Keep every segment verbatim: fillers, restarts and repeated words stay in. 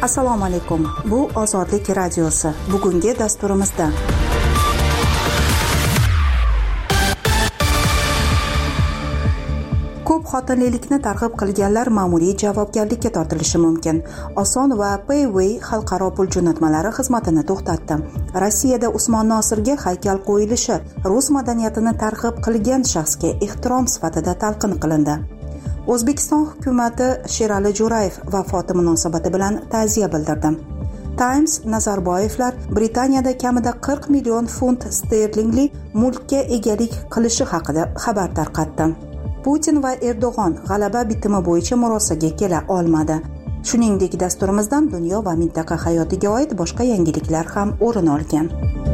Assalomu alaykum. Bu Ozodlik radiosi. Bugungi dasturimizda ko'p xotinlilikni targ'ib qilganlar ma'muriy javobgarlikka tortilishi mumkin. Oson va Payway xalqaro pul jo'natmalari xizmatini to'xtatdi. Rossiyada Usmon Nosirga haykal qo'yilishi rus madaniyatini targ'ib qilgan shaxsga ehtirom sifatida talqin qilindi. O'zbekiston hukumati Sherali Jo'rayev vafoti munosabati bilan ta'ziya bildirdi. Times Nazarboyevlar Britaniyada kamida qirq million funt sterlingli mulkka egalik qilishi haqida xabar tarqatdi. Putin va Erdo'g'on g'alaba bitimi bo'yicha murosaga kela olmadi. Shuningdek, dasturimizdan dunyo va mintaqa hayotiga oid boshqa yangiliklar ham o'rin olgan.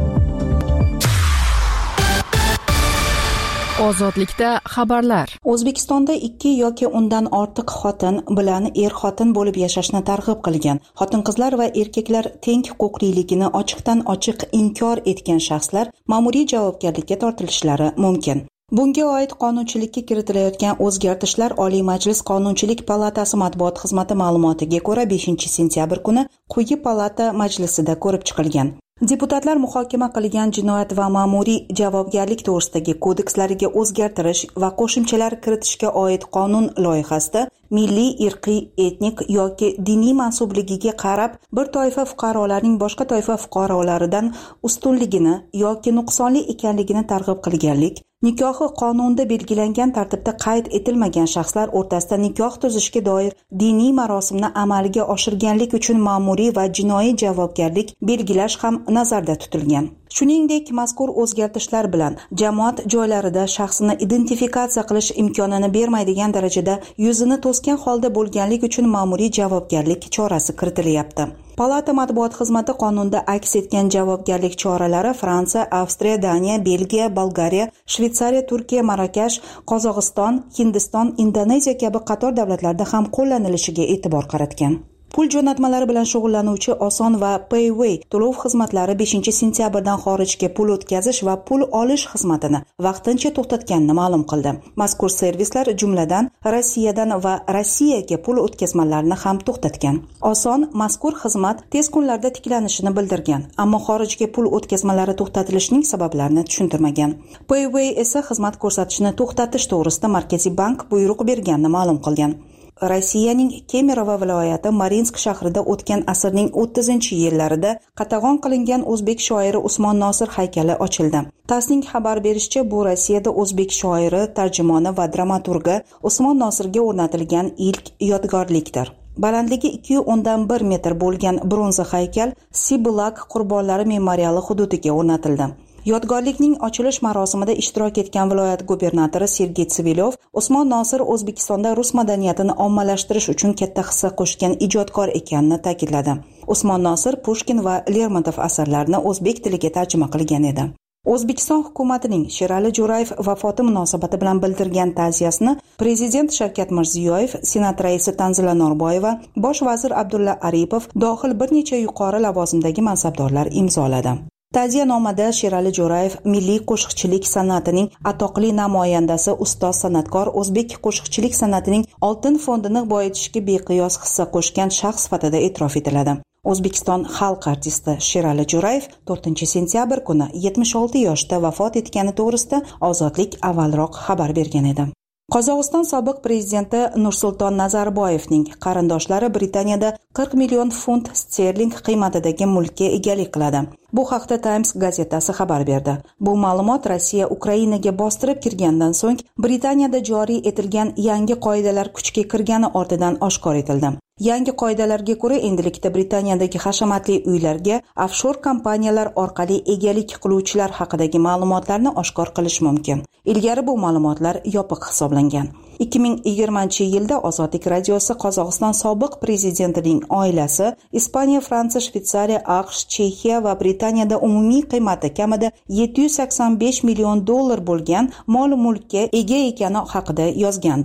Ozodlikda xabarlar. O'zbekistonda ikki yoki undan ortiq xotin bilan er-xotin bo'lib yashashni targ'ib qilgan, xotin-qizlar va erkaklar teng huquqliligini ochiqdan ochiq inkor etgan shaxslar ma'muriy javobgarlikka tortilishlari mumkin. Bunga oid qonunchilikka kiritilayotgan o'zgartishlar Oliy Majlis Qonunchilik palatasi matbuot xizmati ma'lumotiga ko'ra beshinchi sentyabr kuni quyi palata majlisida ko'rib chiqilgan. Deputatlar muhokama qilgan jinoyat va ma'muriy javobgarlik to'g'risidagi kodekslariga o'zgartirish va qo'shimchalar kiritishga oid qonun loyihasida milliy, irqiy, etnik yoki diniy mansubligiga qarab bir toifa fuqarolarning boshqa toifa fuqarolaridan ustunligini yoki nuqsonli ekanligini targ'ib qilganlik, nikohi qonunda belgilangan tartibda qayd etilmagan shaxslar o'rtasida nikoh tuzishga doir diniy marosimni amalga oshirganlik uchun ma'muriy va jinoiy javobgarlik belgilash ham nazarda tutilgan. Shuningdek, mazkur o'zgartishlar bilan jamoat joylarida shaxsini identifikatsiya qilish imkonini bermaydigan darajada yuzini to'sgan holda bo'lganlik uchun ma'muriy javobgarlik chorasi kiritilyapti. Palata matbuot xizmati qonunda aks etgan javobgarlik choralari Fransiya, Avstriya, Daniya, Belgiya, Bolgariya, Shveysariya, Turkiya, Marokash, Qozog'iston, Hindiston, Indoneziya kabi qator davlatlarda ham qo'llanilishiga e'tibor qaratgan. Pul jo'natmalari bilan shug'ullanuvchi Oson va Payway to'lov xizmatlari beshinchi sentyabrdan xorijga pul o'tkazish va pul olish xizmatini vaqtincha to'xtatganini ma'lum qildi. Mazkur servislar jumladan Rossiyadan va Rossiyaga pul o'tkazmalarini ham to'xtatgan. Oson mazkur xizmat tez kunlarda tiklanishini bildirgan, ammo xorijga pul o'tkazmalari to'xtatilishining sabablarini tushuntirmagan. Payway esa xizmat ko'rsatishni to'xtatish to'g'risida Markaziy bank buyruq berganini ma'lum qilgan. Rossiyaning Kemerovo viloyati Marinsk shahrida o'tgan asrning o'ttizinchi yillarida qatag'on qilingan o'zbek shoiri Usmon Nosir haykali ochildi. TASSning xabar berishicha, bu Rossiyada o'zbek shoiri, tarjimoni va dramaturgi Usmon Nosirga o'rnatilgan ilk yodgorlikdir. Balandligi ikki nuqta o'ndan bir metr bo'lgan bronza haykal Sibulak qurbonlari memoriali hududiga o'rnatildi. Yodgorlikning ochilish marosimida ishtirok etgan viloyat gubernatori Sergey Tsivilyov Usmon Nosir O'zbekistonda rus madaniyatini ommalashtirish uchun katta hissa qo'shgan ijodkor ekanini ta'kidladi. Usmon Nosir Pushkin va Lermontov asarlarini o'zbek tiliga tarjima qilgan edi. O'zbekiston hukumatining Sherali Jo'rayev vafoti munosabati bilan bildirgan ta'ziyasini Prezident Shavkat Mirziyoyev, Senat raisi Tanzila Norboyeva, Bosh vazir Abdulla Aripov dohil bir necha yuqori lavozimdagi mansabdorlar imzoladi. Ta'ziyanomada Sherali Jo'rayev milliy qo'shiqchilik san'atining atoqli namoyandasi, ustoz san'atkor, o'zbek qo'shiqchilik san'atining oltin fondini boyitishga beqiyos hissa qo'shgan shaxs sifatida e'tirof etiladi. O'zbekiston xalq artisti Sherali Jo'rayev to'rtinchi sentyabr kuni yetmish olti yoshda vafot etgani to'g'risida Ozodlik avvalroq xabar bergan edi. Qozog'iston sobiq prezidenti Nursulton Nazarboyevning qarindoshlari Britaniyada qirq million funt sterling qiymatidagi mulkka egalik qiladi. Bu haqda Times gazetasi xabar berdi. Bu ma'lumot Rossiya Ukrainaga bostirib kirgandan so'ng Britaniyada joriy etilgan yangi qoidalar kuchga kirgani ortidan oshkor etildi. Yangi qoidalarga ko'ra endilikda Britaniyadagi hashamatli uylarga offshor kompaniyalar orqali egalik qiluvchilar haqidagi ma'lumotlarni oshkor qilish mumkin. Ilgari bu ma'lumotlar yopiq hisoblangan. ikki ming yigirmanchi yilda Ozodlik radiosi Qozog'iston sobiq prezidentining oilasi Ispaniya, Fransiya, Shveysariya, AQSh, Chexiya va Britaniyada umumiy qiymati kamida yetti yuz sakson besh million dollar bo'lgan mol-mulkka ega ekani haqida yozgandi.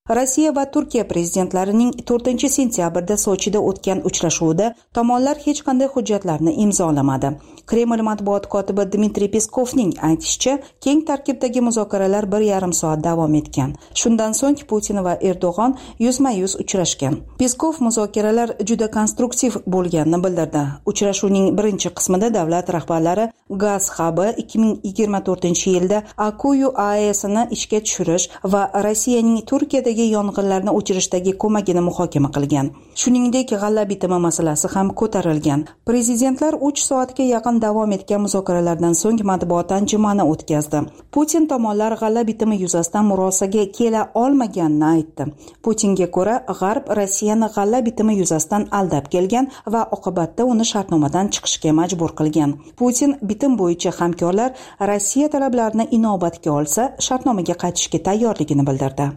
Rossiya va Turkiya prezidentlarining to'rtinchi sentyabrda Sochida o'tgan uchrashuvida tomonlar hech qanday hujjatlarni imzolamadi. Kreml matbuot kotibi Dmitriy Peskovning aytishicha, keng tarkibdagi muzokaralar bir yarim soat davom etgan. Shundan so'ng Putin va Erdo'g'on yuzma-yuz uchrashgan. Peskov muzokaralar juda konstruktiv bo'lganini bildirdi. Uchrashuvning birinchi qismida davlat rahbarlari gaz hubi ikki ming yigirma to'rtinchi yilda Akuyu A E S'ni ishga tushirish va Rossiyaning Turkiyadagi yong'inlarni o'chirishdagi ko'magini muhokama qilgan. Shuningdek, g'alla bitimi masalasi ham ko'tarilgan. Prezidentlar uch soatga yaqin davom etgan muzokaralardan so'ng matbuot anjumani o'tkazdi. Putin tomonlar g'alla bitimi yuzasidan murosaga kela olmaganini aytdi. Putinga ko'ra, G'arb Rossiyani g'alla bitimi yuzasidan aldab kelgan va oqibatda uni shartnomadan chiqishga majbur qilgan. Putin bitim bo'yicha hamkorlar Rossiya talablarini inobatga olsa, shartnomaga qaytishga tayyorligini bildirdi.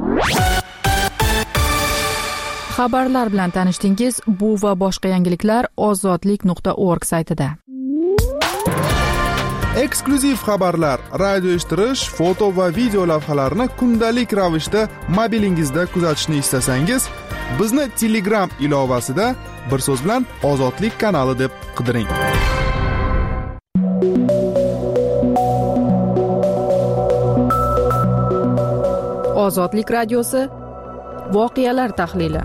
Xabarlar bilan tanishdingiz. Bu va boshqa yangiliklar ozodlik nuqta org saytida. Eksklyuziv xabarlar, radio eshittirish, foto va video lavhalarni kundalik ravishda mobilingizda kuzatishni istasangiz, bizni Telegram ilovasida bir so'z bilan Ozodlik kanali deb qidiring. Ozodlik radiosi voqealar tahlili.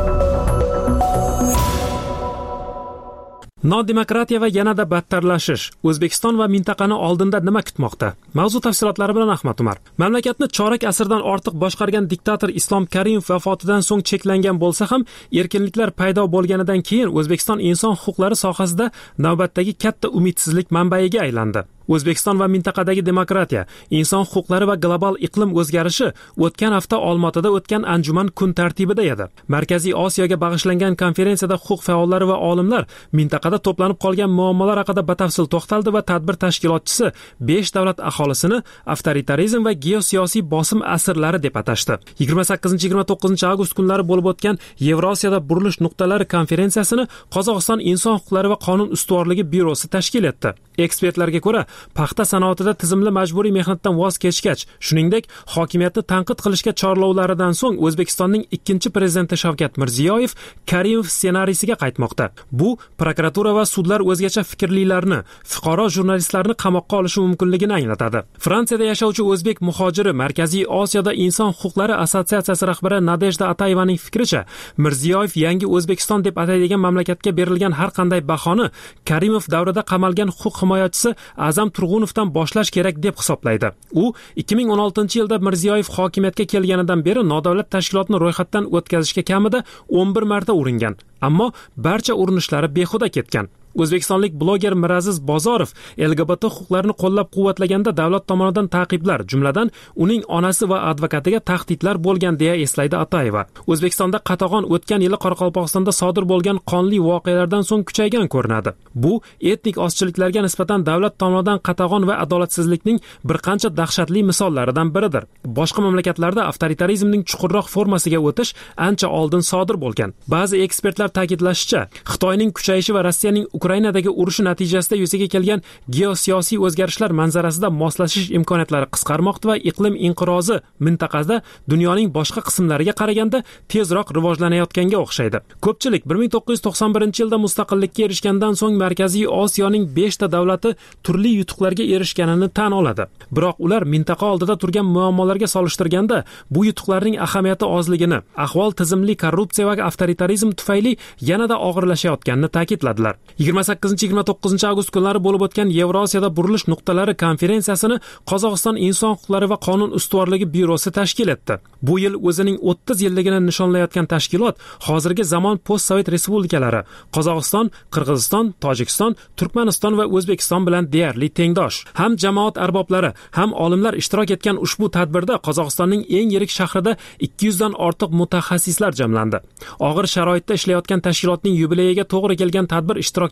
Nodemokratiya va yanada battarlashish. O'zbekiston va mintaqani oldinda nima kutmoqda? Mavzu tafsilotlari bilan Ahmad Umar. Mamlakatni chorak asrdan ortiq boshqargan diktator Islom Karimov vafotidan so'ng cheklangan bo'lsa ham, erkinliklar paydo bo'lganidan keyin O'zbekiston inson huquqlari sohasida navbatdagi katta umidsizlik manbaiga aylandi. O'zbekiston va mintaqadagi demokratiya, inson huquqlari va global iqlim o'zgarishi o'tgan hafta Olmaotada o'tgan anjuman kun tartibida edi. Markaziy Osiyoga bag'ishlangan konferensiyada huquq faollari va olimlar mintaqada to'planib qolgan muammolar haqida batafsil to'xtaldi va tadbir tashkilotchisi besh davlat aholisini avtoritarizm va geosiyosiy bosim asrlari deb atashdi. yigirma sakkizinchi yigirma to'qqizinchi avgust kunlari bo'lib o'tgan Yevrosiyada burilish nuqtalari konferensiyasini Qozog'iston inson huquqlari va qonun ustuvorligi byurosi tashkil etdi. Ekspertlarga ko'ra, paxta sanoatida tizimli majburiy mehnatdan voz kechgach, shuningdek, hokimiyatni tanqid qilishga chorlovlaridan so'ng O'zbekistonning ikkinchi prezidenti Shavkat Mirziyoyev Karimov ssenariysiga qaytmoqda. Bu prokuratura va sudlar o'zgacha fikrlilarni, fuqaro jurnalistlarni qamoqqa olishi mumkinligini anglatadi. Fransiyada yashovchi o'zbek muhojiri Markaziy Osiyoda inson huquqlari assotsiatsiyasi rahbari Nadejda Atayevaning fikricha, Mirziyoyev yangi O'zbekiston deb ataydigan mamlakatga berilgan har qanday bahoni Karimov davrida qamalgan huquq himoyachisi Azam Turg'unovdan boshlash kerak deb hisoblaydi. U ikki ming o'n oltinchi yilda Mirziyoyev hokimiyatga kelganidan beri nodavlat tashkilotni ro'yxatdan o'tkazishga kamida o'n bir marta uringan, ammo barcha urinishlari behuda ketgan. O'zbekistonlik bloger Miraziz Bozorov L G B T huquqlarini qo'llab-quvvatlaganda davlat tomonidan ta'qiblar, jumladan uning onasi va advokatiga tahdidlar bo'lgan deya eslaydi Atayeva. O'zbekistonda qatag'on o'tgan yili Qoraqalpog'istonda sodir bo'lgan qonli voqealardan so'ng kuchaygan ko'rinadi. Bu etnik ozchiliklarga nisbatan davlat tomonidan qatag'on va adolatsizlikning bir qancha dahshatli misollaridan biridir. Boshqa mamlakatlarda avtoritarizmning chuqurroq formasiga o'tish ancha oldin sodir bo'lgan. Ba'zi ekspertlar ta'kidlashicha, Xitoyning kuchayishi va Rossiyaning Ukrainadagi urushi natijasida yuzaga kelgan geosiyosiy o'zgarishlar manzarasida moslashish imkoniyatlari qisqarmoqda va iqlim inqirozi mintaqada dunyoning boshqa qismlariga qaraganda tezroq rivojlanayotganga o'xshaydi. Ko'pchilik bir ming to'qqiz yuz to'qson birinchi yilda mustaqillikka erishgandan so'ng Markaziy Osiyoning besh ta davlati turli yutuqlarga erishganini tan oladi. Biroq ular mintaqa oldida turgan muammolarga solishtirganda bu yutuqlarning ahamiyati ozligini, ahvol tizimli korrupsiya va avtoritarizm tufayli yanada og'irlashayotganini ta'kidladilar. yigirma sakkizinchi yigirma to'qqizinchi avgust kunlari bo'lib o'tgan Yevrosiyada burilish nuqtalari konferensiyasini Qozog'iston inson huquqlari va qonun ustuvorligi byurosi tashkil etdi. Bu yil o'zining o'ttiz yilligini nishonlayotgan tashkilot hozirgi zamon post-sovet respublikalari Qozog'iston, Qirg'iziston, Tojikiston, Turkmaniston va O'zbekiston bilan deyarli tengdosh. Ham jamoat arboblari, ham olimlar ishtirok etgan ushbu tadbirda Qozog'istonning eng yirik shahrida ikki yuz dan ortiq mutaxassislar jamlandi. Og'ir sharoitda ishlayotgan tashkilotning yubileyiga to'g'ri kelgan tadbir ishtirokchilari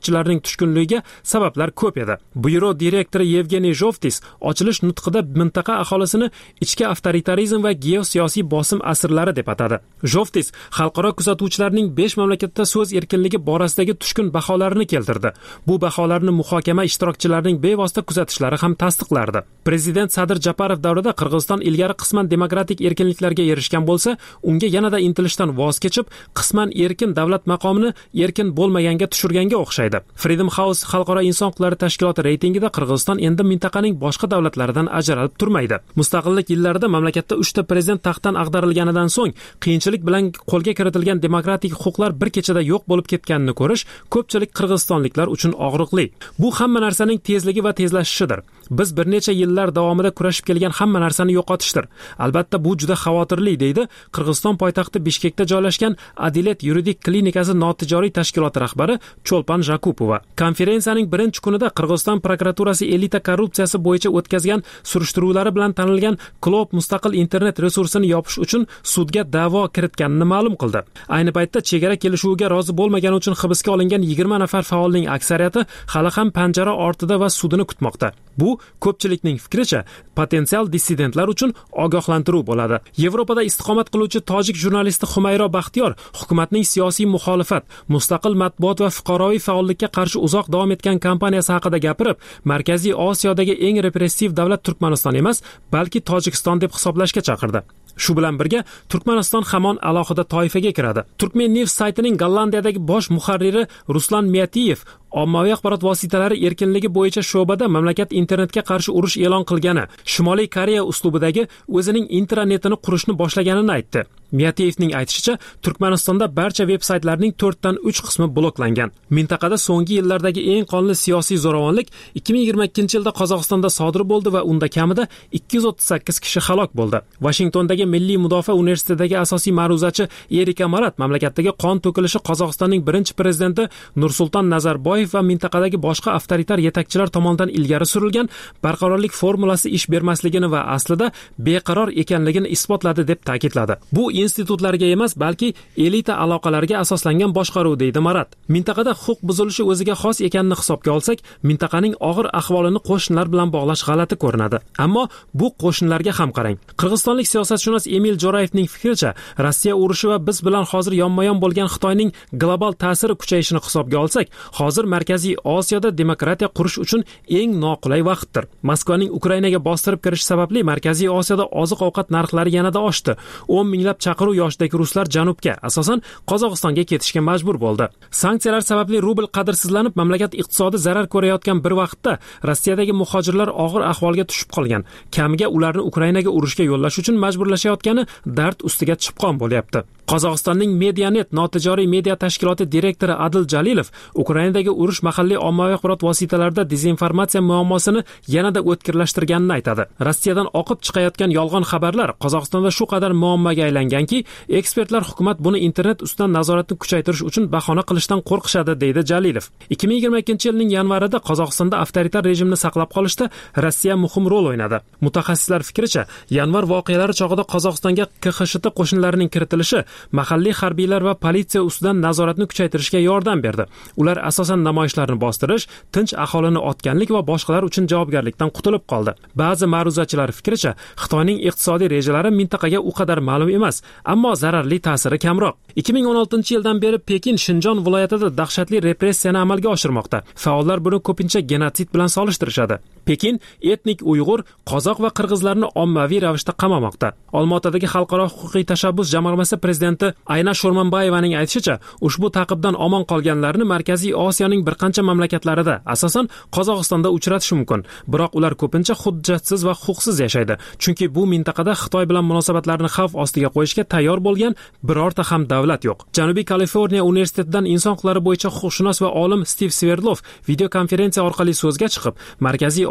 ishtirokchilarining tushkunligiga sabablar ko'p edi. Byuro direktori Yevgeniy Zhovtis ochilish nutqida mintaqa aholisini ichki avtoritarizm va geosiyosiy bosim asirlari deb atadi. Zhovtis xalqaro kuzatuvchilarning besh mamlakatda so'z erkinligi borasidagi tushkun baholarini keltirdi. Bu baholarni muhokama ishtirokchilarining bevosita kuzatishlari ham tasdiqlardi. Prezident Sadir Japarov davrida Qirg'iziston ilgari qisman demokratik erkinliklarga erishgan bo'lsa, unga yanada intilishdan voz kechib, qisman erkin davlat maqomini erkin bo'lmaganga tushirganga o'xshaydi. Freedom House xalqaro inson huquqlari tashkiloti reytingida Qirg'iziston endi mintaqaning boshqa davlatlaridan ajralib turmaydi. Mustaqillik yillarida mamlakatda uchta prezident taxtdan ag'darilganidan so'ng qiyinchilik bilan qo'lga kiritilgan demokratik huquqlar bir kechada yo'q bo'lib ketganini ko'rish ko'pchilik qirg'izistonliklar uchun og'riqli. Bu hamma narsaning tezligi va tezlashishidir. Biz bir necha yillar davomida kurashib kelgan hamma narsani yo'qotishdir. Albatta bu juda xavotirli, deydi Qirg'iziston poytaxti Bishkekda joylashgan Adilet yuridik klinikasi notijoriy tashkiloti rahbari Cho'lpan Jakupova. Konferensiyaning birinchi kunida Qirg'iziston prokuraturasi elita korrupsiyasi bo'yicha o'tkazgan surishtiruvlari bilan tanilgan Klob mustaqil internet resursini yopish uchun sudga da'vo kiritganini ma'lum qildi. Ayni paytda chegara kelishuviga rozi bo'lmagani uchun hibsga olingan yigirma nafar faolning aksariyati hali ham panjara ortida va sudini kutmoqda. Bu ko'pchilikning fikricha potensial dissidentlar uchun ogohlantiruv bo'ladi. Yevropada istiqomat qiluvchi tojik jurnalisti Humayro Baxtiyor hukumatning siyosiy muxolifat, mustaqil matbuot va fuqaroviy faollikka qarshi uzoq davom etgan kampaniyasi haqida gapirib, Markaziy Osiyodagi eng repressiv davlat Turkmaniston emas, balki Tojikiston deb hisoblashga chaqirdi. Shu bilan birga Turkmaniston hamon alohida toifaga kiradi. Turkmen News saytining Gollandiyadagi bosh muharriri Ruslan Miyatiyev ommaviy axborot vositalari erkinligi bo'yicha sho'bada mamlakat internetga qarshi urush e'lon qilgani, Shimoliy Koreya uslubidagi o'zining internetini qurishni boshlaganini aytdi. Miyatiyevning aytishicha, Turkmanistonda barcha veb-saytlarning to'rtdan uch qismi bloklangan. Mintaqada so'nggi yillardagi eng qonli siyosiy zo'ravonlik ikki ming yigirma ikkinchi yilda Qozog'istonda sodir bo'ldi va unda kamida ikki yuz o'ttiz sakkiz kishi halok bo'ldi. Washingtondagi Milliy mudofaa universitetidagi asosiy ma'ruzachi Erika Marat mamlakatdagi qon to'kilishi Qozog'istonning birinchi prezidenti Nursulton Nazarboyev va mintaqadagi boshqa avtoritar yetakchilar tomonidan ilgari surilgan barqarorlik formulasi ish bermasligini va aslida beqaror ekanligini isbotladi deb ta'kidladi. Bu institutlarga emas, balki elita aloqalarga asoslangan boshqaruv, deydi Marat. Mintaqada huquq buzilishi o'ziga xos ekanini hisobga olsak, mintaqaning og'ir ahvolini qo'shnilar bilan bog'lash g'alati ko'rinadi. Ammo bu qo'shnilarga ham qarang. Qirg'izistonlik siyosatshunos Emil Jo'rayevning fikricha, Rossiya urushi va biz bilan hozir yonma-yon bo'lgan Xitoyning global ta'siri kuchayishini hisobga olsak, hozir Markaziy Osiyoda demokratiya qurish uchun eng noqulay vaqtdir. Moskvaning Ukrainaga bostirib kirishi sababli Markaziy Osiyoda oziq-ovqat narxlari yanada oshdi. o'n minglab chaqiruv yoshidagi ruslar janubga, asosan Qozog'istonga ketishga majbur bo'ldi. Sanksiyalar sababli rubl qadrsizlanib, mamlakat iqtisodi zarar ko'rayotgan bir vaqtda Rossiyadagi muhojirlar og'ir ahvolga tushib qolgan. Kamiga ularni Ukrainaga urushga yo'llash uchun majburlashayotgani dard ustiga chipqon bo'lyapti. Qozog'istonning Medianet notijoriy media tashkiloti direktori Adil Jalilov Ukrainadagi urush mahalliy ommaviy axborot vositalarida dezinformatsiya muammosini yanada o'tkirlashtirganini aytadi. Rossiyadan oqib chiqayotgan yolg'on xabarlar Qozog'istonda shu qadar muammoga aylanganki, ekspertlar hukumat buni internet ustidan nazoratni kuchaytirish uchun bahona qilishdan qo'rqishadi, deydi Jalilov. ikki ming yigirma ikkinchi yilning yanvarida Qozog'istonda avtoritar rejimni saqlab qolishda Rossiya muhim rol o'ynadi. Mutaxassislar fikricha, yanvar voqealari chog'ida Qozog'istonga K X S H T qo'shinlarining kiritilishi mahalliy harbiylar va politsiya ustidan nazoratni kuchaytirishga yordam berdi. Ular asosan namoyishlarni bostirish, tinch aholini otganlik va boshqalar uchun javobgarlikdan qutulib qoldi. Ba'zi ma'ruzachilar fikricha, Xitoyning iqtisodiy rejalari mintaqaga u qadar ma'lum emas, ammo zararli ta'siri kamroq. ikki ming o'n oltinchi yildan beri Pekin Shinjon viloyatida dahshatli repressiyani amalga oshirmoqda. Faollar buni ko'pincha genotsid bilan solishtirishadi. Pekin etnik Uyg'ur, qozoq va qirg'izlarni ommaviy ravishda qamamoqda. Olmaotadagi xalqaro huquqiy tashabbus jamg'armasi prezidenti Ayna Sho'rmanbayevaning aytishicha, ushbu ta'qibdan omon qolganlarni Markaziy Osiyoning bir qancha mamlakatlarida, asosan Qozog'istonda uchratish mumkin. Biroq ular ko'pincha hujjatsiz va huquqsiz yashaydi. Chunki bu mintaqada Xitoy bilan munosabatlarni xavf ostiga qo'yishga tayyor bo'lgan birorta ham davlat yo'q. Janubiy Kaliforniya universitetidan inson huquqlari bo'yicha huquqshunos va olim Stiv Sverdlov video konferensiya orqali so'zga chiqib, Markaziy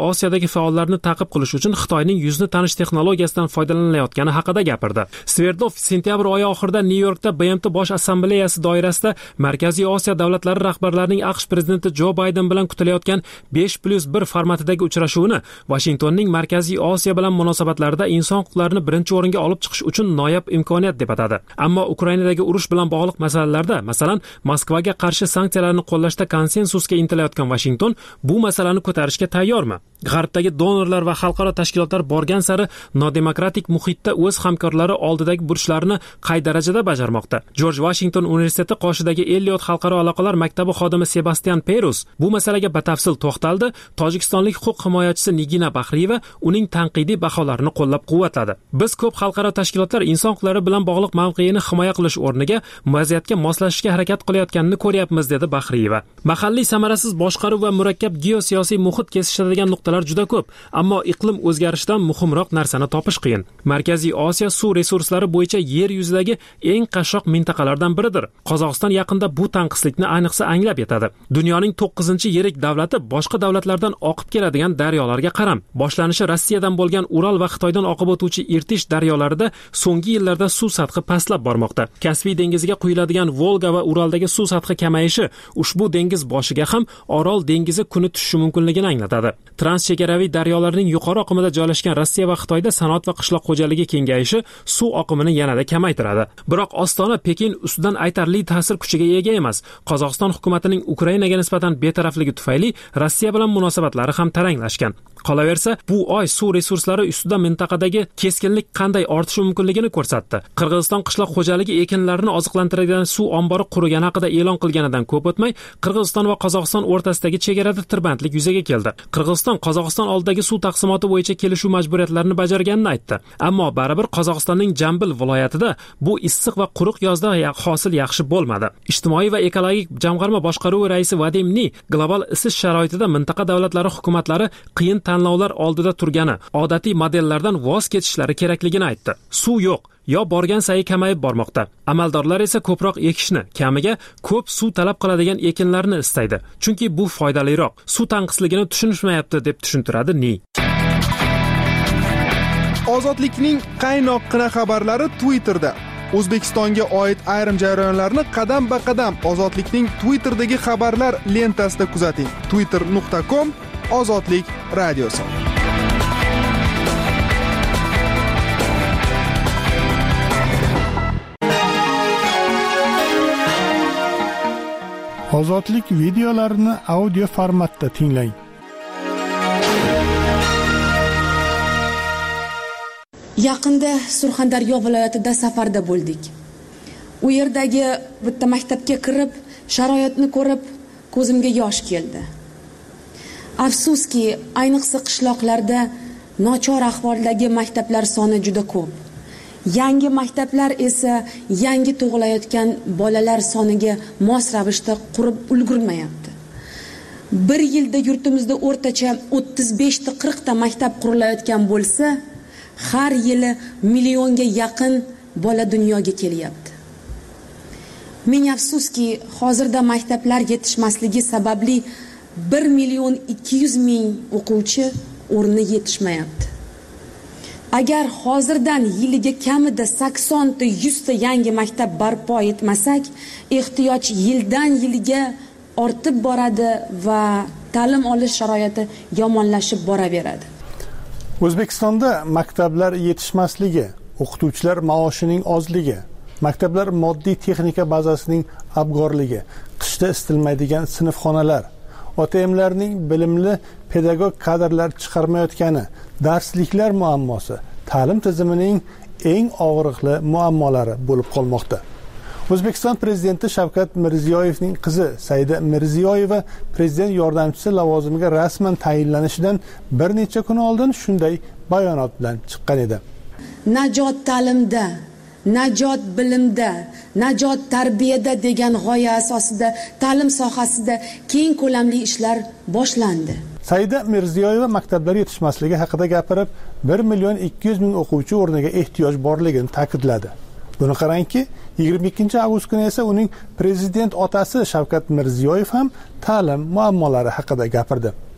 Osiyodagi faollarni ta'qib qilish uchun Xitoyning yuzni tanish texnologiyasidan foydalanilayotgani haqida gapirdi. Sverdlov sentyabr oyi oxirida Nyu-Yorkda B M T Bosh assambleyasi doirasida Markaziy Osiyo davlatlari rahbarlarining AQSh prezidenti Jo Bayden bilan kutilayotgan besh plyus bir formatidagi uchrashuvini Vashingtonning Markaziy Osiyo bilan munosabatlarida inson huquqlarini birinchi o'ringa olib chiqish uchun noyob imkoniyat deb atadi. Ammo Ukrainadagi urush bilan bog'liq masalalarda, masalan, Moskvaga qarshi sanksiyalarni qo'llashda konsensusga intilayotgan Washington bu masalani ko'tarishga tayyormi? G'arbdagi donorlar va xalqaro tashkilotlar borgan sari nodemokratik muhitda o'z hamkorlari oldidagi burchlarini qay darajada bajarmoqda? Jorj Vashington universiteti qoshidagi Elliot xalqaro aloqalar maktabi xodimi Sebastian Perus bu masalaga batafsil to'xtaldi. Tojikistonlik huquq himoyachisi Nigina Baxriyeva uning tanqidiy baholarini qo'llab-quvvatladi. Biz ko'p xalqaro tashkilotlar inson huquqlari bilan bog'liq mavqeini himoya qilish o'rniga vaziyatga moslashishga harakat qilayotganini ko'ryapmiz, dedi Baxriyeva. Mahalliy samarasiz boshqaruv va murakkab geosiyosiy muhit kesishadigan nuqtalar juda ko'p, ammo iqlim o'zgarishidan muhimroq narsani topish qiyin. Markaziy Osiyo suv resurslari bo'yicha yer yuzidagi eng qashshoq mintaqalardan biridir. Qozog'iston yaqinda bu tanqislikni ayniqsa anglab yetadi. Dunyoning to'qqizinchi yirik davlati boshqa davlatlardan oqib keladigan daryolarga qaram. Boshlanishi Rossiyadan bo'lgan Ural va Xitoydan oqib o'tuvchi Irtish daryolarida so'nggi yillarda suv sathi pastlab bormoqda. Kaspiy dengiziga quyiladigan Volga va Uraldagi suv sathi kamayishi ushbu dengiz boshiga ham Orol dengizi kuni tushishi mumkinligini anglatadi. Transchegaraviy daryolarning yuqori oqimida joylashgan Rossiya va Xitoyda sanoat va qishloq xo'jaligi kengayishi suv oqimini yanada kamaytiradi. Biroq Ostona Pekin ustidan aytarli ta'sir kuchiga ega emas. Qozog'iston hukumatining Ukrainaga nisbatan betarafligi tufayli Rossiya bilan munosabatlari ham taranglashgan. Qolaversa, bu oy suv resurslari ustida mintaqadagi keskinlik qanday ortishi mumkinligini ko'rsatdi. Qirg'iziston qishloq xo'jaligi ekinlarini oziqlantiradigan suv ombori qurgani haqida e'lon qilganidan ko'p o'tmay, Qirg'iziston va Qozog'iston o'rtasidagi chegarada tirbandlik yuzaga keldi. Qirg'iziston Qozog'iston oldidagi suv taqsimoti bo'yicha kelishuv majburiyatlarini bajarganini aytdi. Ammo baribir Qozog'istonning Jambil viloyatida bu issiq va quruq yozda hosil yaxshi bo'lmadi. Ijtimoiy va ekologik jamg'arma boshqaruvi raisi Vadim Ni global isish sharoitida mintaqa davlatlari hukumatlari qiyin tanlovlar oldida turgani, odatiy modellardan voz kechishlari kerakligini aytdi. Suv yo'q, yo borgan sayi kamayib bormoqda. Amaldorlar esa ko'proq ekishni, kamiga ko'p suv talab qiladigan ekinlarni istaydi. Chunki bu foydaliroq. Suv tanqisligini tushunishmayapti, deb tushuntiradi Ni. Ozodlikning qaynoqqina xabarlari Twitterda. O'zbekistonga oid ayrim jarayonlarni qadam-ba-qadam Ozodlikning Twitterdagi xabarlar lentasida kuzating. twitter nuqta com Ozodlik radiosi. Ozodlik videolarini audio formatda tinglang. Yaqinda Surxondaryo viloyatida safarda bo'ldik. U yerdagi bitta maktabga kirib, sharoitni ko'rib, ko'zimga yosh keldi. Afsuski, ayniqsa qishloqlarda nochor ahvoldagi maktablar soni juda ko'p. Yangi maktablar esa yangi tug'ilayotgan bolalar soniga mos ravishda qurib ulgurmayapti. Bir yilda yurtimizda o'rtacha o'ttiz besh ta qirq ta maktab qurilayotgan bo'lsa, har yili millionga yaqin bola dunyoga kelyapti. Ming afsuski, hozirda maktablar yetishmasligi sababli bir million ikki yuz ming o'quvchi o'rni yetishmayapti. Agar hozirdan yiliga kamida sakson ta yuz ta yangi maktab barpo etmasak, ehtiyoj yildan yilga ortib boradi va ta'lim olish sharoiti yomonlashib boraveradi. O'zbekistonda maktablar yetishmasligi, o'qituvchilar maoshining ozligi, maktablar moddiy texnika bazasining abgorligi, qishda istilmaydigan sinfxonalar, ota-onalarning bilimli pedagog kadrlar chiqarmayotgani, darsliklar muammosi ta'lim tizimining eng og'riqli muammolari bo'lib qolmoqda. O'zbekiston prezidenti Shavkat Mirziyoyevning qizi Saida Mirziyoyeva prezident yordamchisi lavozimiga rasman tayinlanishidan bir necha kun oldin shunday bayonot bilan chiqqan edi. Najot ta'limda, najot bilimda, najot tarbiyada degan g'oya asosida ta'lim sohasida keng ko'lamli ishlar boshlandi. Saida Mirziyoyeva maktablar yetishmasligi haqida gapirib, bir million ikki yuz ming o'quvchi o'rniga ehtiyoj borligini ta'kidladi. Buni qarangki, yigirma ikkinchi avgust kuni esa uning prezident otasi Shavkat Mirziyoyev ham ta'lim muammolari haqida gapirdi.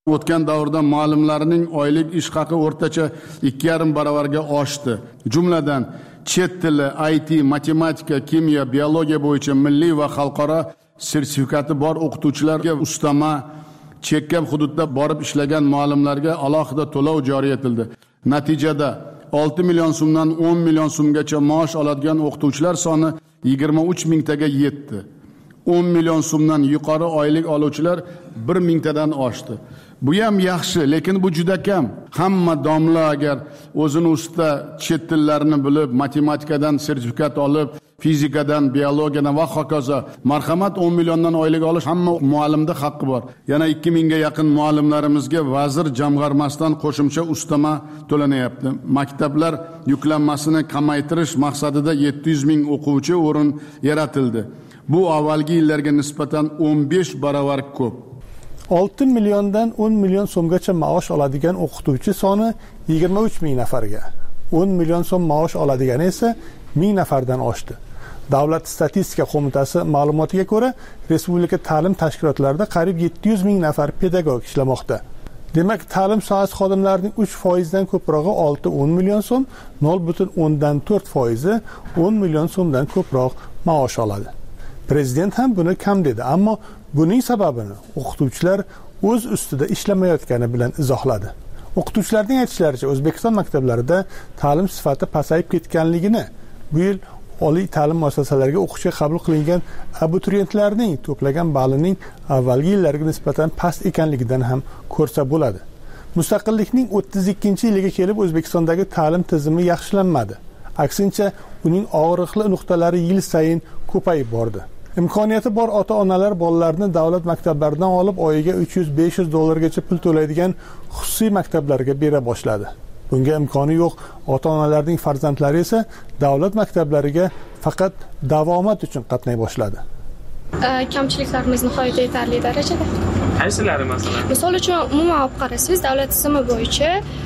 O'tgan davrda muallimlarning oylik ish haqi o'rtacha ikki yarim baravarga oshdi. Jumladan chet tili, I T, matematika, kimyo, biologiya bo'yicha milliy va xalqaro sertifikati bor o'qituvchilarga ustama, chekkan hududda borib ishlagan muallimlarga alohida to'lov joriy etildi. Natijada olti million so'mdan o'n million so'mgacha maosh oladigan o'qituvchilar soni yigirma uch mingtaga yetdi. o'n million so'mdan yuqori oylik oluvchilar bir mingtadan oshdi. Bu ham yaxshi, lekin bu juda kam. Hamma domla agar o'zini usta chet tillarini bilib, matematikadan sertifikat olib, fizikadan, biologiyadan va hokazo, marhamat o'n milliondan oylik olish hamma muallimda haqqi bor. Yana ikki mingga yaqin muallimlarimizga vazir jamg'armasidan qo'shimcha ustama to'lanayapti. Maktablar yuklanmasini kamaytirish maqsadida yetti yuz ming o'quvchi o'rin yaratildi. Bu avvalgi yillarga nisbatan o'n besh baravar ko'p. olti milliondan o'n million so'mgacha maosh oladigan o'qituvchi soni yigirma uch ming nafarga, o'n million so'm maosh oladigani esa ming nafardan oshdi. Davlat statistika qo'mitasi ma'lumotiga ko'ra, respublika ta'lim tashkilotlarida qariyb yetti yuz ming nafar pedagog ishlamoqda. Demak, ta'lim sohasi xodimlarining uch foizdan ko'prog'i olti o'n million so'm, nol butun o'ndan to'rt foizi o'n million so'mdan ko'proq maosh oladi. Prezident ham buni kam dedi, ammo buning sababini o'qituvchilar o'z ustida ishlamayotgani bilan izohladi. O'qituvchilarning aytishlaricha, O'zbekiston maktablarida ta'lim sifati pasayib ketganligini, bu yil oliy ta'lim muassasalariga o'qishga qabul qilingan abituriyentlarning to'plagan ballining avvalgi yillarga nisbatan past ekanligidan ham ko'rsa bo'ladi. Mustaqillikning o'ttiz ikkinchi yiliga kelib O'zbekistondagi ta'lim tizimi yaxshilanmadi. Aksincha, uning og'riqli nuqtalari yil sayin ko'payib bordi. Imkoniyati bor ota-onalar bolalarni davlat maktablaridan olib oyiga uch yuz besh yuz dollargacha pul to'laydigan xususiy maktablarga bera boshladi. Bunga imkoni yo'q ota-onalarning farzandlari esa davlat maktablariga faqat davomat uchun qatnay boshladi. Kamchiliklarimiz nihoyatda yetarli darajada. Qaysilari masalan? Misol uchun, umuman olib qarasangiz, davlat tizimi bo'yicha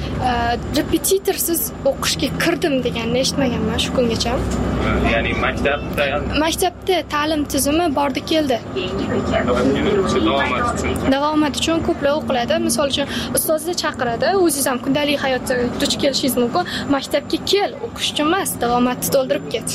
repetitorsiz o'qishga kirdim deganni eshitmaganman shu kungacha. Ya'ni maktabda maktabda ta'lim tizimi bordi keldi. Davomat uchun. Davomat uchun ko'plar o'qiladi. Misol uchun, ustozni chaqiradi, o'zingiz ham kundalik hayotda duch kelishingiz mumkin. Maktabga kel, o'qish uchun emas, davomatni to'ldirib ket.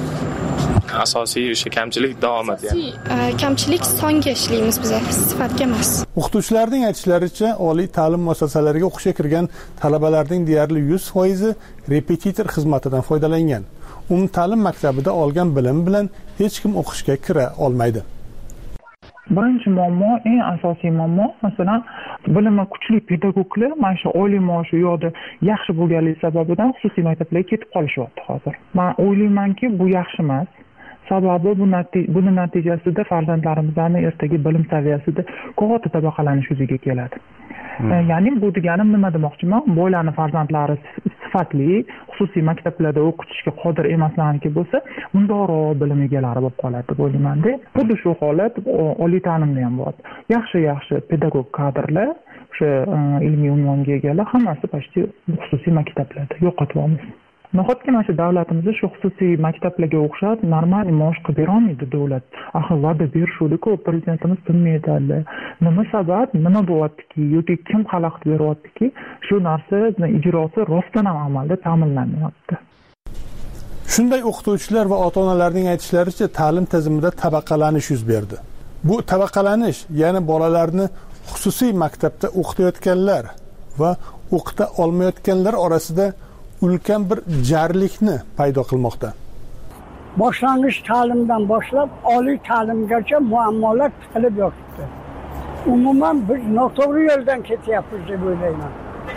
Asosiy o'sha kamchilik davomat yani. Kamchilik songa ishlaymiz biz, sifatga emas. O'qituvchilarning aytishlaricha, oliy ta'lim muassasalariga o'qishga kirgan talabalarning deyarli yuz foizi repetitor xizmatidan foydalangan. Umumta'lim maktabida olgan bilim bilan hech kim o'qishga kira olmaydi. Birinchi muammo, eng asosiy muammo, masalan, bilimi kuchli pedagoglar mana shu oylik maoshi u yoqda yaxshi bo'lganligi sababidan xususiy maktablarga ketib qolishyapti hozir. Men o'ylaymanki, bu yaxshi emas. Sababi bu buni natijasida farzandlarimizning ertaga bilim saviyasida ko'ta tabaqalanish yuzaga keladi. Hmm. Ya'ni bu deganim nima demoqchiman? Boylarning farzandlari sifatli xususiy maktablarda o'qitishga qodir emaslarniki bo'lsa, undoroq bilim egalari bo'lib qoladi deb o'ylayman-da. Xuddi shu holat oliy ta'limda ham bor. Yaxshi-yaxshi pedagog kadrlar, o'sha ilmiy unvonga egalar hammasi почти xususiy maktablarda yo'qotyapmiz. Nahotki mana shu davlatimizda shu xususiy maktablarga o'xshab normal maosh qilib bera olmaydi davlat. Axir va'da berishdi-ku, prezidentimiz bilmaydi. Nima sabab, nima bo'lyaptiki, yoki kim xalaqit beryaptiki, shu narsa ijrosi rostdan ham amalda ta'minlanmayapti. Shunday o'qituvchilar va ota-onalarning aytishlaricha, ta'lim tizimida tabaqalanish yuz berdi. Bu tabaqalanish, ya'ni bolalarni xususiy maktabda o'qitayotganlar va o'qita olmayotganlar orasida ulkan bir jarlikni paydo qilmoqda. Boshlang'ich ta'limdan boshlab oliy ta'limgacha muammolar tiqilib yotibdi. Umuman biz noto'g'ri yo'ldan ketyapmiz deb o'ylayman.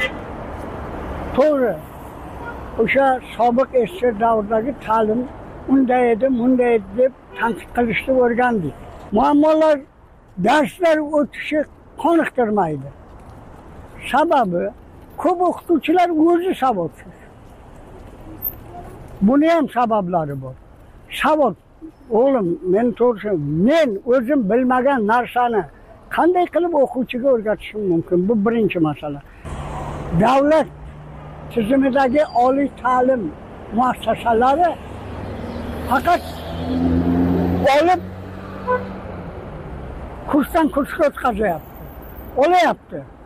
To'g'ri. O'sha sobiq eski davrdagi ta'lim unday edi, bunday edi deb tanqid qilishni o'rgandik. Muammolar darslar o'tishi qoniqtirmaydi. Sababi ko'p o'qituvchilar o'zi savodsiz. Buni ham sabablari bor. Savod, o'g'lim, men to'g'risi, men o'zim bilmagan narsani qanday qilib o'quvchiga o'rgatishim mumkin? Bu birinchi masala. Davlat tizimidagi oliy ta'lim muassasalari faqat olib kursdan kursga o'tkazayapti. Olayapti.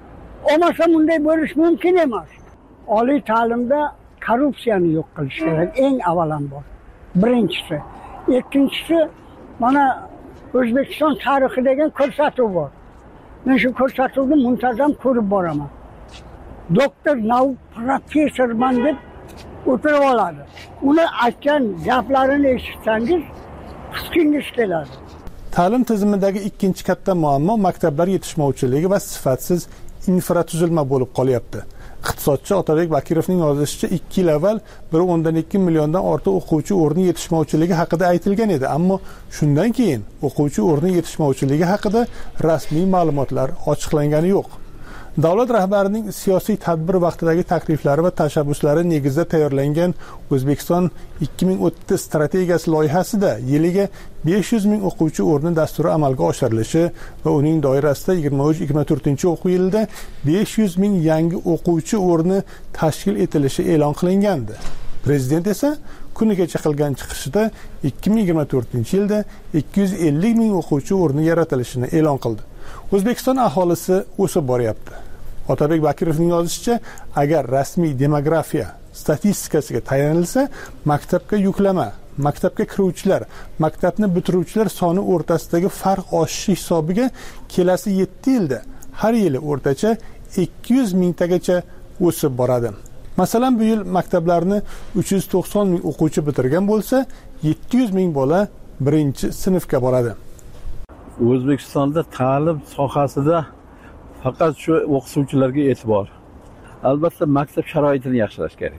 olmasa bunday bo'lish mumkin emas. Oliy ta'limda korrupsiyani yo'q qilish kerak eng avvalambor. Birinchisi. Ikkinchisi, mana O'zbekiston tarixi degan ko'rsatuv bor. Men shu ko'rsatuvni muntazam ko'rib boraman. Doktor, nauk professorman deb o'tirib oladi. Uni aytgan gaplarini eshitsangiz, huskingiz keladi. Ta'lim tizimidagi ikkinchi katta muammo maktablar yetishmovchiligi va sifatsiz infratuzilma bo'lib qolyapti. Iqtisodchi Otabek Bakirovning yozishicha ikki yil avval bir o'ndan ikki milliondan ortiq o'quvchi o'rni yetishmovchiligi haqida aytilgan edi, ammo shundan keyin o'quvchi o'rni yetishmovchiligi haqida rasmiy ma'lumotlar ochiqlangani yo'q. Davlat rahbarining siyosiy tadbir vaqtidagi takliflari va tashabbuslari negizida tayyorlangan O'zbekiston ikki ming o'ttiz strategiyasi loyihasida yiliga besh yuz ming o'quvchi o'rni dasturi amalga oshirilishi va uning doirasida yigirma uch yigirma to'rtinchi o'quv yilida besh yuz ming yangi o'quvchi o'rni tashkil etilishi e'lon qilingandi. Prezident esa kunigacha qilgan chiqishida ikki ming yigirma to'rtinchi yilda ikki yuz ellik ming o'quvchi o'rni yaratilishini e'lon qildi. O'zbekiston aholisi o'sib boryapti. Otabek Bakirovning yozishicha, agar rasmiy demografiya statistikasiga tayanilsa, maktabga yuklama, maktabga kiruvchilar, maktabni bitiruvchilar soni o'rtasidagi farq oshishi hisobiga kelasi yetti yilda har yili o'rtacha ikki yuz mingtagacha o'sib boradi. Masalan, bu yil maktablarni uch yuz to'qson ming o'quvchi bitirgan bo'lsa, yetti yuz ming bola birinchi sinfga boradi. O'zbekistonda ta'lim sohasida faqat shu o'qituvchilarga e'tibor. Albatta maktab sharoitini yaxshilash kerak.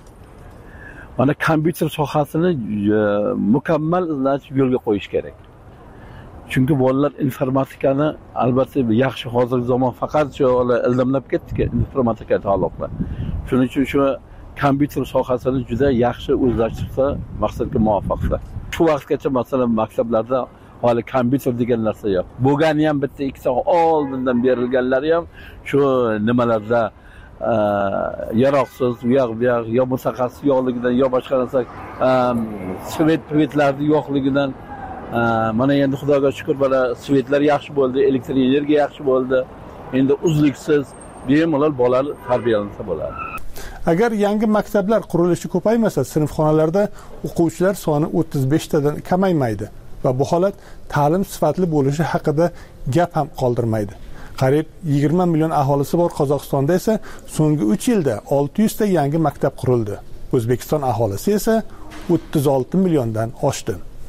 Mana kompyuter sohasini mukammal yo'lga qo'yish kerak. Chunki bolalar informatikani albatta yaxshi hozirgi zamon faqat shu ildamlab ketdi informatika taalluqli. Shuning uchun shu kompyuter sohasini juda yaxshi o'zlashtirsa, maqsadga muvofiqdir. Shu vaqtgacha masalan maktablarda hali kompyuter degan narsa yo'q. Bo'lgani ham bitta ikkita oldindan berilganlari ham shu nimalarda yaroqsiz, u yoq bu yoq yo mutaxassis yo'qligidan yo boshqa narsa svet svetlarni yo'qligidan mana endi Xudoga shukr bala svetlar yaxshi bo'ldi, elektr energiya yaxshi bo'ldi. Endi uzluksiz bemalol bolalar tarbiyalansa bo'ladi. Agar yangi maktablar qurilishi ko'paymasa, sinfxonalarda o'quvchilar soni o'ttiz besh tadan kamaymaydi va bu holat ta'lim sifatli bo'lishi haqida gap ham qoldirmaydi. Qariyb yigirma million aholisi bor Qozog'istonda esa so'nggi uch yilda olti yuz ta yangi maktab qurildi. O'zbekiston aholisi esa o'ttiz olti milliondan oshdi.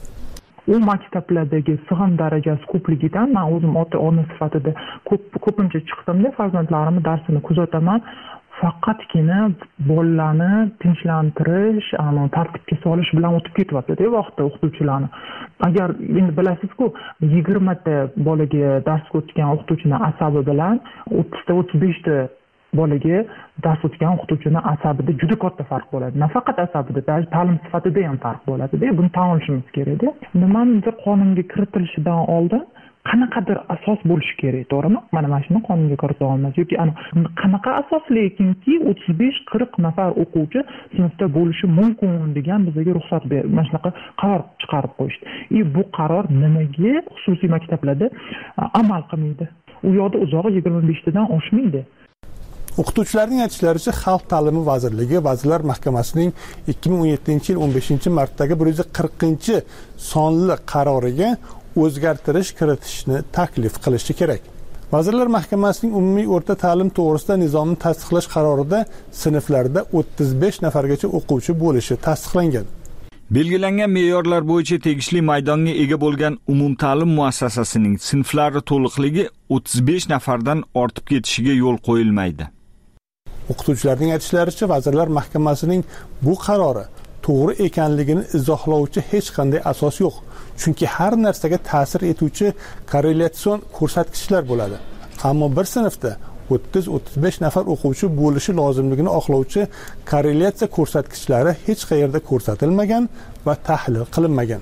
U maktablardagi sig'im darajasi ko'pligidan men o'zim ota-ona sifatida ko'p ko'pincha chiqdimda farzandlarimning darsini kuzataman. Faqatgina bolalarni tinchlantirish, ana tartibga solish bilan o'tib ketyapti-da vaqtda o'qituvchilarni. Agar endi bilasizku, yigirma ta bolaga dars o'tgan o'qituvchining asabi bilan o'ttiz ta o'ttiz besh ta bolaga dars o'tgan o'qituvchining asabida juda katta farq bo'ladi. Nafaqat asabida, balki ta'lim sifatida ham farq bo'ladi-da. Buni tan olishimiz kerak-da. Nimanidir qonunga kiritilishidan oldin qanaqadir asos bo'lishi kerak, to'g'rimi? Mana mana shuni qonunga kirita olmaymiz. Yoki ana qanaqa asos lekinki o'ttiz besh qirq nafar o'quvchi sinfda bo'lishi mumkin degan bizga ruxsat berib, mana shunaqa qaror chiqarib qo'yishdi. И bu qaror nimaga xususiy maktablarda amal qilmaydi? U yoqda uzog'i yigirma besh tadan oshmaydi. O'qituvchilarning aytishlaricha, Xalq ta'limi vazirligi Vazirlar Mahkamasining ikki ming o'n yettinchi yil o'n beshinchi martdagi bir yuz qirqinchi sonli qaroriga o'zgartirish kiritishni taklif qilishi kerak. Vazirlar Mahkamasining umumiy o'rta ta'lim to'g'risida nizomni tasdiqlash qarorida sinflarda o'ttiz besh nafargacha o'quvchi bo'lishi tasdiqlangan. Belgilangan me'yorlar bo'yicha tegishli maydonga ega bo'lgan umumta'lim muassasasining sinflari to'liqligi o'ttiz besh nafardan ortib ketishiga yo'l qo'yilmaydi. O'qituvchilarning aytishlaricha, Vazirlar Mahkamasining bu qarori to'g'ri ekanligini izohlovchi hech qanday asos yo'q. Chunki har narsaga ta'sir etuvchi korrelatsion ko'rsatkichlar bo'ladi. Ammo bir sinfda o'ttiz o'ttiz besh nafar o'quvchi bo'lishi lozimligini oqlovchi korrelyatsiya ko'rsatkichlari hech qayerda ko'rsatilmagan va tahlil qilinmagan.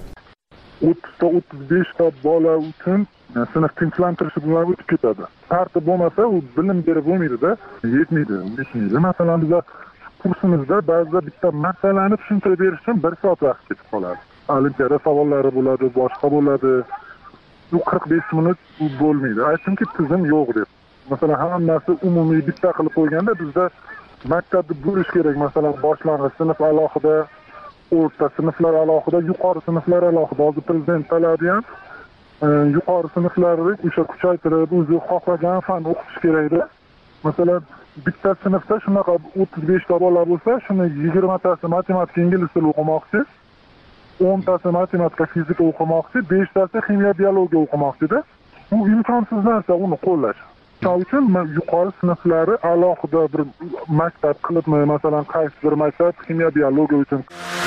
o'ttiz ta o'ttiz besh ta bola uchun sinf tinchlantirishi bilan o'tib ketadi. Tartib bo'lmasa, u bilim berib bo'lmaydi-da, yetmaydi, yetmaydi. Masalan, bizlar kursimizda ba'zida bitta masalani tushuntirib berish uchun bir soat vaqt ketib qoladi. Olimpiada savollari bo'ladi, boshqa bo'ladi. Bu qirq besh minut bo'lmaydi. Chunki tizim yo'q deb. masalan hammasi umumiy bitta qilib qo'yganda bizda maktabni bo'lish kerak. Masalan, boshlang'ich sinf alohida, o'rta sinflar alohida, yuqori sinflar alohida. Hozir prezident talabi ham yuqori sinflarni o'sha kuchaytirib, o'zi xohlagan fan o'qitish kerakda. Masalan, bitta sinfda shunaqa o'ttiz besh ta bola bo'lsa, shuni yigirma tasi matematika, ingliz tili o'qimoqchi, o'n tasi matematika, fizika o'qimoqchi, besh tasi ximiya, biologiya o'qimoqchida. Bu imkonsiz narsa, uni qo'llash. Shuning uchun yuqori sinflari alohida bir maktab qilibmi, masalan, qaysi bir maktab ximiya, biologiya uchun.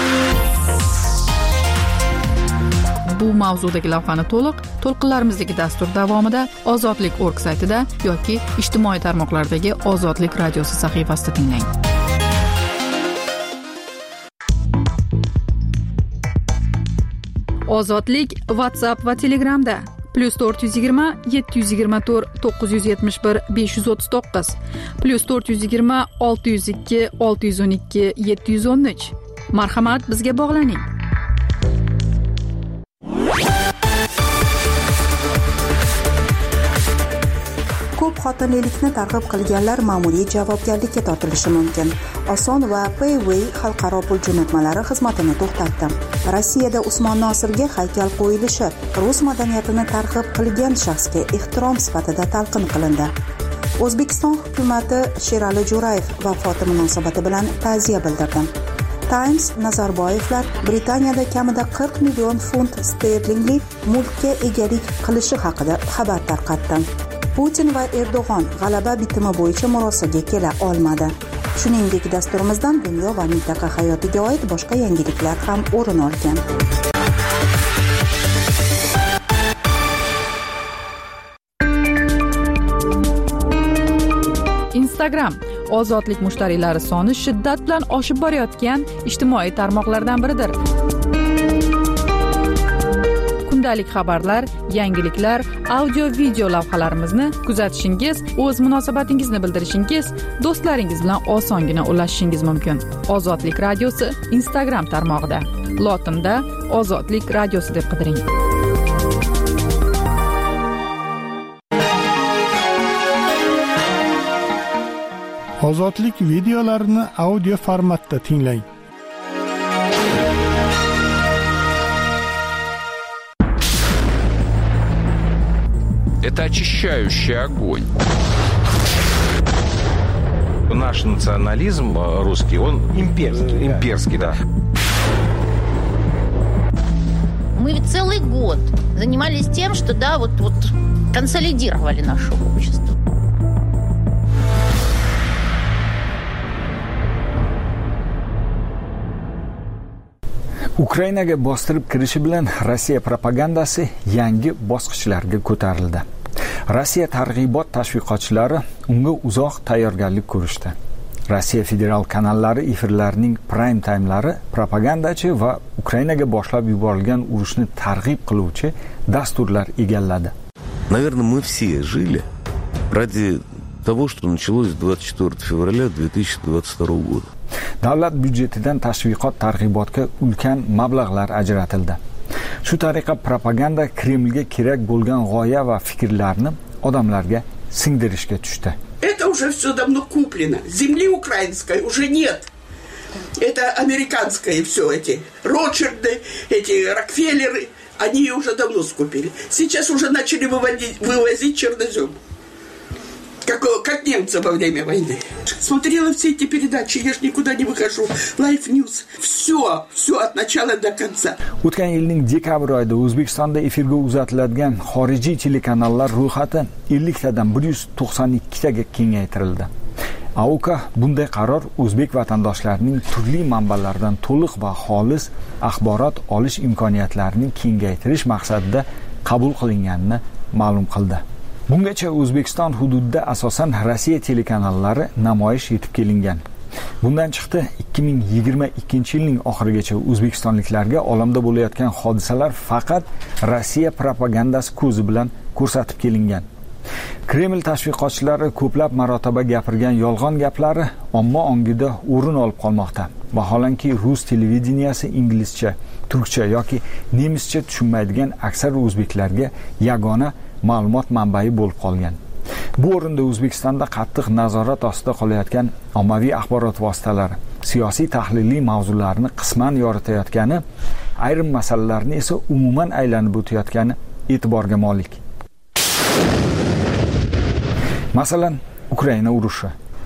Bu mavzudagi lavhani to'liq to'lqinlarimizdagi dastur davomida ozodlik org saytida yoki ijtimoiy tarmoqlardagi Ozodlik radiosi sahifasida tinglang. Ozodlik WhatsApp va Telegramda plus to'rt yuz yigirma yetti yuz yigirma to'rt to'qqiz yuz yetmish bir besh yuz o'ttiz to'qqiz plus to'rt yuz yigirma olti yuz ikki olti yuz o'n ikki yetti yuz o'n uch. Marhamat, bizga bog'laning. Ko'p xotinlilikni targ'ib qilganlar ma'muriy javobgarlikka tortilishi mumkin. Oson va Payway xalqaro pul jo'natmalari xizmatini to'xtatdi. Rossiyada Usmon Nosirga haykal qo'yilishi rus madaniyatini targ'ib qilgan shaxsga ehtirom sifatida talqin qilindi. O'zbekiston hukumati Sherali Jo'rayev vafoti munosabati bilan ta'ziya bildirdi. Times Nazarboyevlar Britaniyada kamida qirq million funt sterlingli mulkka egalik qilishi haqida xabar tarqatdi. Putin va Erdo'g'on g'alaba bitimi bo'yicha murosaga kela olmadi. Shuningdek, dasturimizdan dunyo va mintaqa hayotiga oid boshqa yangiliklar ham o'rin olgan. Instagram ozodlik mushtariylari soni shiddat bilan oshib borayotgan ijtimoiy tarmoqlardan biridir. Kundalik xabarlar, yangiliklar, audio video lavhalarimizni kuzatishingiz, o'z munosabatingizni bildirishingiz, do'stlaringiz bilan osongina ulashishingiz mumkin. Ozodlik radiosi Instagram tarmog'ida. Lotinda Ozodlik radiosi deb qidiring. Ozodlik videolarini audio formatda tinglang. Это очищающий огонь. Наш национализм русский, он имперский, имперский, да. Мы ведь целый год занимались тем, что, да, вот, вот консолидировали наше общество. Ukrainaga bostirib kirishi bilan Rossiya propagandasi yangi bosqichlarga ko'tarildi. Rossiya targ'ibot tashviqotchilari unga uzoq tayyorgarlik ko'rishdi. Rossiya federal kanallari efirlarining prime timelari propagandachi va Ukrainaga boshlab yuborilgan urushni targ'ib qiluvchi dasturlar egalladi. Наверное, мы все жили ради того, что началось двадцать четвёртого февраля две тысячи двадцать второго года. Davlat byudjetidan tashviqot targ'ibotga ulkan mablag'lar ajratildi. Shu tariqa propaganda Kremlga kerak bo'lgan g'oya va fikrlarni odamlarga singdirishga tushdi. Это уже все давно куплено. Земли украинской уже нет. Это американское все эти Ротшильды, эти Рокфеллеры, они ее уже давно скупили. Сейчас уже начали выводить, вывозить чернозем. Как, как немцы во время войны. Смотрела все эти передачи, я ж никуда не выхожу. Life News. Все, все от начала до конца. O'tgan yilning dekabr oyida O'zbekistonda efirga uzatiladigan xorijiy telekanallar ro'yxati ellik tadan bir yuz to'qson ikki taga kengaytirildi. A O K bunday qaror o'zbek vatandoshlarining turli manbalardan to'liq va xolis axborot olish imkoniyatlarini kengaytirish maqsadida qabul qilinganini ma'lum qildi. Bungacha O'zbekiston hududida asosan Rossiya telekanallari namoyish etib kelingan. Bundan chiqdi ikki ming yigirma ikkinchi yilning oxirigacha o'zbekistonliklarga olamda bo'layotgan hodisalar faqat Rossiya propagandasi ko'zi bilan ko'rsatib kelingan. Kreml tashviqotchilari ko'plab marotaba gapirgan yolg'on gaplari omma ongida o'rin olib qolmoqda. Vaholanki rus televideniyasi inglizcha, turkcha yoki nemischa tushunmaydigan aksar o'zbeklarga yagona ma'lumot manbai bo'lib qolgan. Bu o'rinda O'zbekistonda qattiq nazorat ostida qolayotgan ommaviy axborot vositalari siyosiy tahliliy mavzularni qisman yoritayotgani, ayrim masalalarni esa umuman aylanib o'tayotgani e'tiborga molik. Masalan, Ukraina urushi.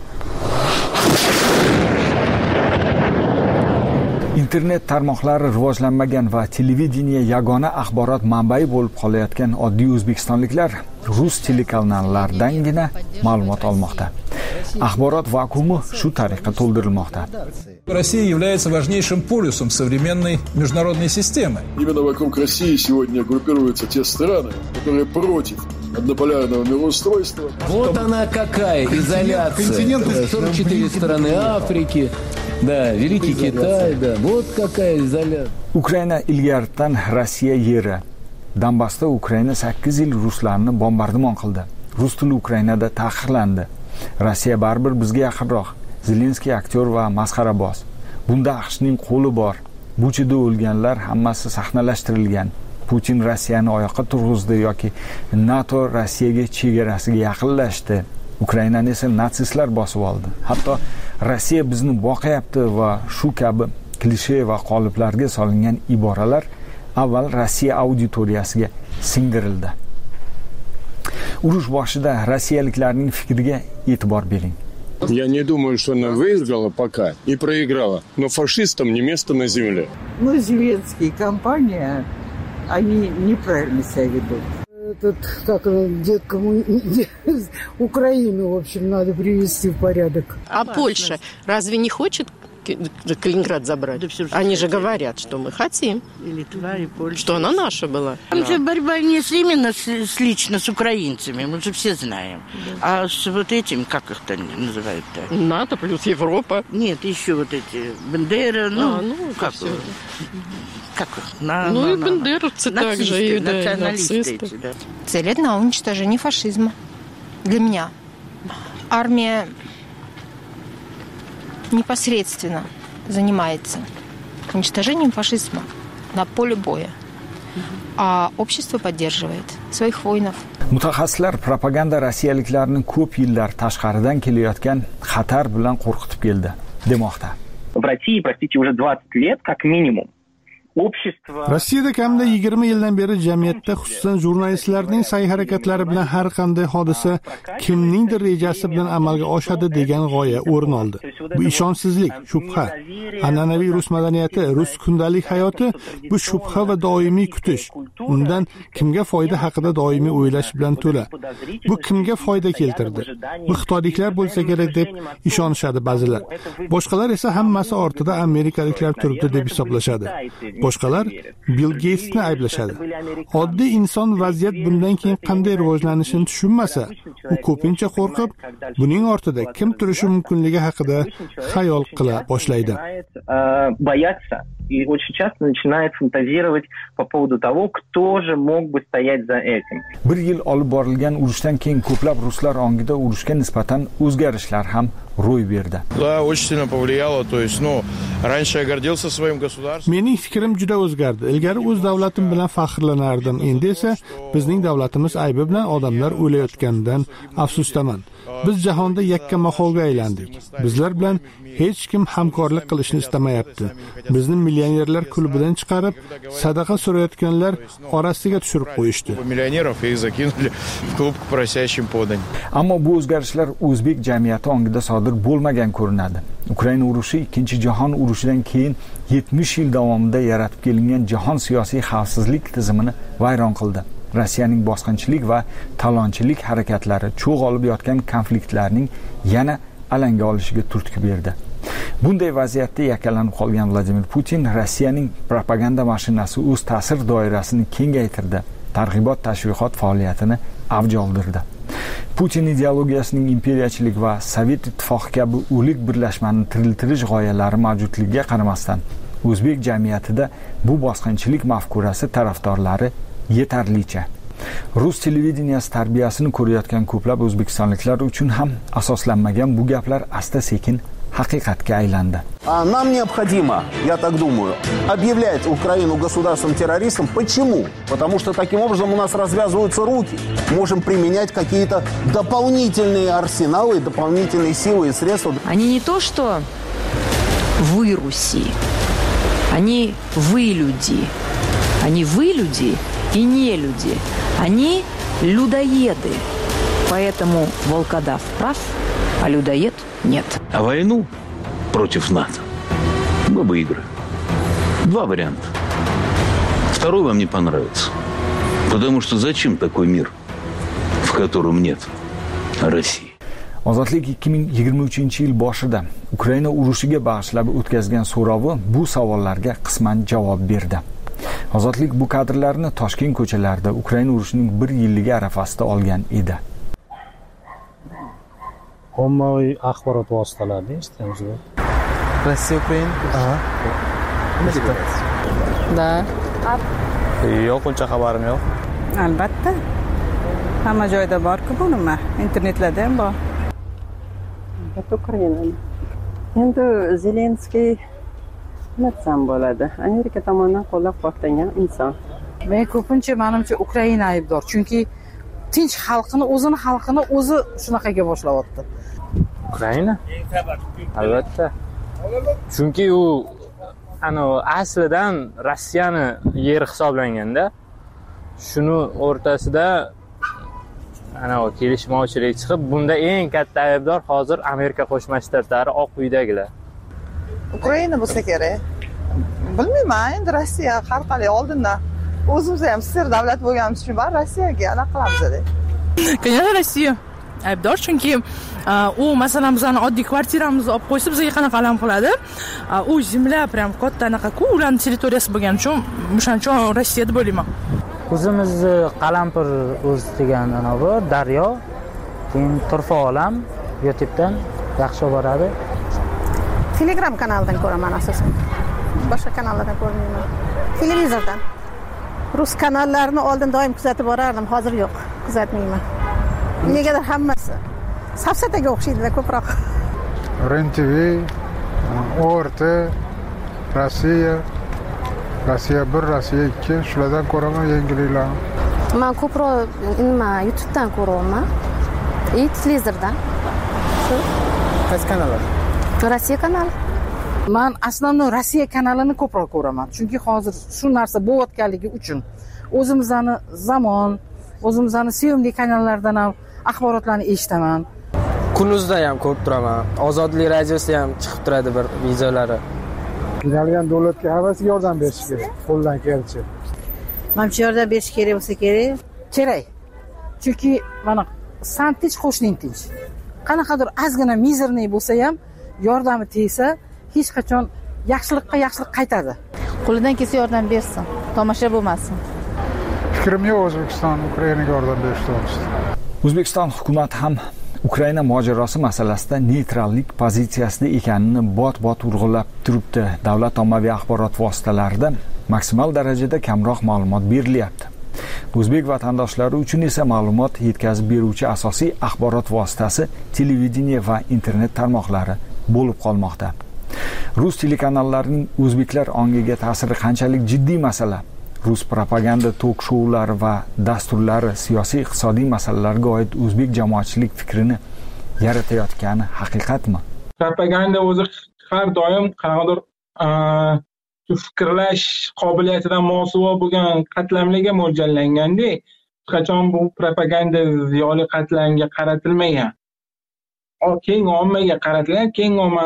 Internet tarmoqlari rivojlanmagan va televideniya yagona axborot manbai bo'lib qolayotgan oddiy o'zbekistonliklar rus telekanallardangina ma'lumot olmoqda. Axborot vakuumi shu tariqa to'ldirilmoqda. Россия является важнейшим полюсом современной международной системы. Именно вокруг России сегодня группируются те страны, которые против однополярного мироустройства. Вот она какая изоляция. сорок четыре страны Африки, да, Великий Китай, да. Вот какая изоляция. Ukraina ilgaridan Rossiya yeri. Donbassda Ukraina sakkiz yil ruslarni bombardimon qildi. Rus tili Ukrainada taqiqlandi. Rossiya baribir bizga yaqinroq. Zelenskiy aktyor va masxaraboz. Bunda AQShning qo'li bor. Buchida o'lganlar hammasi sahnalashtirilgan. Putin Rossiyani oyoqqa turg'izdi yoki NATO Rossiyaga chegarasiga yaqinlashdi. Ukrainani esa natsistlar bosib oldi. Hatto Rossiya bizni boqayapti va shu kabi klishe va qoliplarga solingan iboralar avval Rossiya auditoriyasiga singdirildi. Urush boshida rossiyaliklarning fikriga e'tibor bering. Я не думаю, что она выиграла пока и проиграла, но фашистам не место на земле. Ну, Зеленский, компания, они неправильно себя ведут. Этот, как дед коммунист, Украину, в общем, надо привести в порядок. А Польша разве не хочет Калининград забрать? Да, они же говорят, что мы хотим. И Литва, и Польша. Что она наша была. Там же борьба не с, именно с, с лично с украинцами, мы же все знаем. Да. А с вот этим, как их там называют-то? НАТО плюс Европа. Нет, еще вот эти Бендера, ну, а, ну как все. Как на, ну на, и бендеровцы также, и, да, и нацисты. Эти, да. Цель одна — уничтожение фашизма. Для меня армия непосредственно занимается уничтожением фашизма на поле боя, а общество поддерживает своих воинов. Mutaxassislar propaganda rossiyaliklarni ko'p yillar tashqaridan kelayotgan xatar bilan qo'rqitib keldi demoqda. В России, простите, уже двадцать лет как минимум. Rossiyada kamida yigirma yildan beri jamiyatda, xususan jurnalistlarning sa'y-harakatlari bilan har qanday hodisa kimningdir rejasi bilan amalga oshadi degan g'oya o'rin oldi. Bu ishonchsizlik, shubha. An'anaviy rus madaniyati, rus kundalik hayoti bu shubha va doimiy kutish. Undan kimga foyda haqida doimiy o'ylash bilan to'la. Bu kimga foyda keltirdi? Bu xitoyliklar bo'lsa kerak deb ishonishadi ba'zilar. Boshqalar esa hammasi ortida amerikaliklar turibdi deb hisoblashadi. Boshqalar Bill Gatesni ayblashadi. Oddiy inson vaziyat bundan keyin qanday rivojlanishini tushunmasa, u ko'pincha qo'rqib, buning ortida kim turishi mumkinligi haqida xayol qila boshlaydi. И очень часто начинает фантазировать по поводу того, кто же мог бы стоять за этим. Bir yil olib borilgan urushdan keyin ko'plab ruslar ongida urushga nisbatan o'zgarishlar ham ro'y berdi. Да, очень сильно повлияло, то есть, ну, раньше я гордился своим государством. Mening fikrim juda o'zgardi. Ilgari o'z davlatim bilan faxrlanardim. Endi esa bizning davlatimiz aybi bilan odamlar o'layotganidan afsusdaman. Biz jahonda yakka maqolga aylandik. Bizlar bilan hech kim hamkorlik qilishni istamayapti. Bizni millionerlar klubidan chiqarib, sadaqa so'rayotganlar orasiga tushirib qo'yishdi. Millionerov их закинули в клуб к просящим подань. Ammo bu o'zgarishlar o'zbek jamiyati ongida sodir bo'lmagan ko'rinadi. Ukraina urushi ikkinchi jahon urushidan keyin yetmish yil davomida yaratib kelingan jahon siyosiy xavfsizlik tizimini vayron qildi. Rossiyaning bosqinchilik va talonchilik harakatlari cho'g' olib yotgan konfliktlarning yana alanga olishiga turtki berdi. Bunday vaziyatda yakalanib qolgan Vladimir Putin Rossiyaning propaganda mashinasi o'z ta'sir doirasini kengaytirdi. Targ'ibot tashviqot faoliyatini avj oldirdi. Putin ideologiyasining imperiyachilik va Sovet ittifoqi kabi o'lik birlashmani tiriltirish g'oyalari mavjudligiga qaramasdan, o'zbek jamiyatida bu bosqinchilik mafkurasi tarafdorlari yetarlicha. Rus televideniyasi tarbiyasini ko'rayotgan ko'plab o'zbekistonliklar uchun ham asoslanmagan bu gaplar asta-sekin haqiqatga aylandi. Нам необходимо, я так думаю, объявлять Украину государством-террористом. Почему? Потому что таким образом у нас развязываются руки. Можем применять какие-то дополнительные арсеналы, дополнительные силы и средства. Они не то, что вы Руси, они вы люди. Они вы люди и не люди. Они людоеды. Поэтому волкодав прав, а людоед нет. А войну против НАТО мы выиграем. Два варианта. Второй вам не понравится. Потому что зачем такой мир, в котором нет России? Ozodlik ikki ming yigirma uchinchi yil boshida Ukraina urushiga bag'ishlab o'tkazgan so'rovi bu savollarga qisman javob berdi. Ozodlik bu kadrlarni Toshkent ko'chalarida Ukraina urushining bir yilligi arafasida olgan edi. Ommaviy axborot vositalarida eshitamiz. Rossiya Ukraina. Ha. Da. Yo'q, uncha xabarim yo'q. Albatta. Hamma joyda bor-ku bu nima? Internetlarda ham bor. Ukraina. Endi Zelenskiy nima bo'ladi? Amerika tomonidan qo'llab-quvvatlangan inson. Men ko'pincha menimcha Ukraina aybdor, chunki tinch xalqini, o'zini xalqini o'zi shunaqaga boshlayapti. Ukraina? Albatta. Chunki u ana aslidan Rossiyani yeri hisoblanganda, shuni o'rtasida ana kelishmovchilik chiqib, bunda eng katta aybdor hozir Amerika Qo'shma Shtatlari Oq uydagilar. Ukraina bo'lsa kerak. Bilmayman, endi Rossiya har qalay oldindan o'zimiz ham sir davlat bo'lganimiz uchun bar Rossiyaga ana qilamiz-da. Конечно, Rossiya aybdor, chunki u masalan bizani oddiy kvartiramizni olib qo'ysa bizga qanaqa alam qiladi? U zemlya prям katta anaqa-ku, ularning territoriyasi bo'lgani uchun, o'shaning uchun Rossiya deb o'ylayman. O'zimizni Qalampir o'z degan anavi daryo, keyin Turfa olam YouTube'dan yaxshi boradi. Telegram kanalidan ko'raman asosan. Boshqa kanallardan ko'rmayman. Televizordan. Rus kanallarini oldin doim kuzatib borardim, hozir yo'q, kuzatmayman. Negadir hammasi safsataga o'xshaydi ko'proq. R N T V, O R T, Rossiya, Rossiya bir, Rossiya ikki, shulardan ko'raman yangiliklarni. Men ko'proq nima YouTube'dan ko'raman. И televizordan. Qaysi kanallar? Rossiya kanali. Men aslan Rossiya kanalini ko'proq ko'raman, chunki hozir shu narsa bo'layotganligi uchun o'zimizni Zamon, o'zimizni sevimli kanallardan ham axborotlarni eshitaman. Kunuzda ham ko'rib turaman. Ozodlik radiosi ham chiqib turadi bir videolari. Qiynalgan davlatga havasiga yordam berish kerak, qo'ldan kelsa. Menimcha yordam berish kerak bo'lsa kerak, kerak. Chunki mana san tinch, qo'shning tinch. Qanaqadir ozgina mizerniy bo'lsa ham yordami tegsa, hech qachon yaxshilikqa yaxshilik qaytadi. Qo'lidan kelsa yordam bersin, tomosha bo'lmasin. Fikrim yo'q O'zbekiston Ukrainaga yordam berish to'g'risida. O'zbekiston hukumati ham Ukraina mojarosi masalasida neytrallik pozitsiyasida ekanini bot-bot urg'ulab turibdi. Davlat ommaviy axborot vositalarida maksimal darajada kamroq ma'lumot berilyapti. O'zbek vatandoshlari uchun esa ma'lumot yetkazib beruvchi asosiy axborot vositasi televideniye va internet tarmoqlari bo'lib qolmoqda. Rus telekanallarining o'zbeklar ongiga ta'siri qanchalik jiddiy masala? Rus propaganda tok-shoulari va dasturlari siyosiy iqtisodiy masalalarga oid o'zbek jamoatchilik fikrini yaratayotgani haqiqatmi? Propaganda o'zi har doim qanaqadir fikrlash qobiliyatidan mosuvo bo'lgan qatlamlarga mo'ljallanganda, hech qachon bu propaganda ziyoli qatlamga qaratilmagan. Keng ommaga qaratilgan, keng omma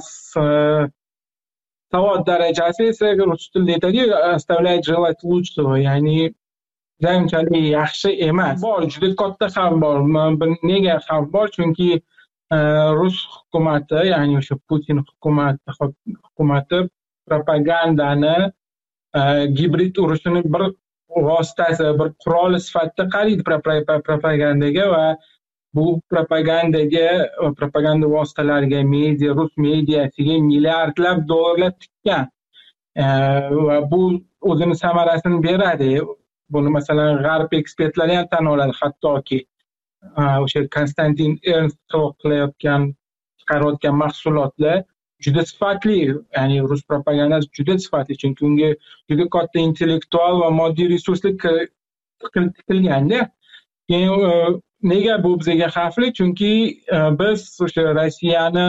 savod darajasi esa rus tilida aytadiku, оставляет желать лучшего, ya'ni unchalik yaxshi emas. Bor, juda katta xavf bor. Nega xavf bor? Chunki Rus hukumati, ya'ni o'sha Putin hukumati hukumati propagandani gibrid urushini bir vositasi, bir quroli sifatida qaraydi propagandaga va bu propagandaga, propaganda vositalariga, media, rus mediasiga milliardlab dollarlar tikkan. Va bu o'zini samarasini beradi. Buni masalan g'arb ekspertlari ham tan oladi, hattoki o'sha Konstantin Ernst qilayotgan chiqarayotgan mahsulotlar juda sifatli, ya'ni rus propagandasi juda sifatli, chunki unga juda katta intellektual va moddiy resurslar kiritilganda. Keyin nega bu bizga xavfli? Chunki biz o'sha Rossiyani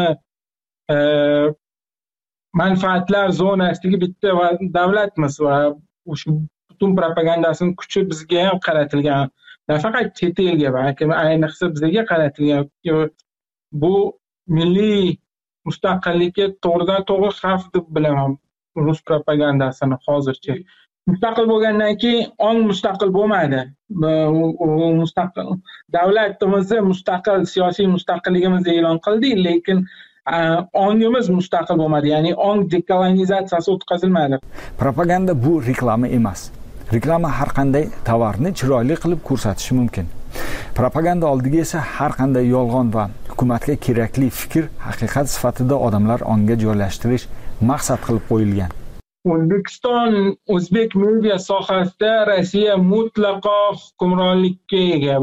manfaatlar zonasidagi bitta davlatmiz va o'sha butun propagandasini kuchi bizga ham qaratilgan. Nafaqat chet elga, balki ayniqsa bizga qaratilgan. Bu milliy mustaqillikka to'g'ridan to'g'ri xavf deb bilaman rus propagandasini hozircha. Mustaqil bo'lgandan keyin ong mustaqil bo'lmadi. Mustaqil davlatimizni mustaqil, siyosiy mustaqilligimizni e'lon qildik, lekin ongimiz mustaqil bo'lmadi, ya'ni ong dekolonizatsiyasi o'tkazilmadi. Propaganda bu reklama emas. Reklama har qanday tovarni chiroyli qilib ko'rsatishi mumkin. Propaganda oldiga esa har qanday yolg'on va hukumatga kerakli fikr haqiqat sifatida odamlar ongiga joylashtirish maqsad qilib qo'yilgan. O'zbekiston o'zbek media sohasida Rossiya mutlaqo hukmronlikka ega.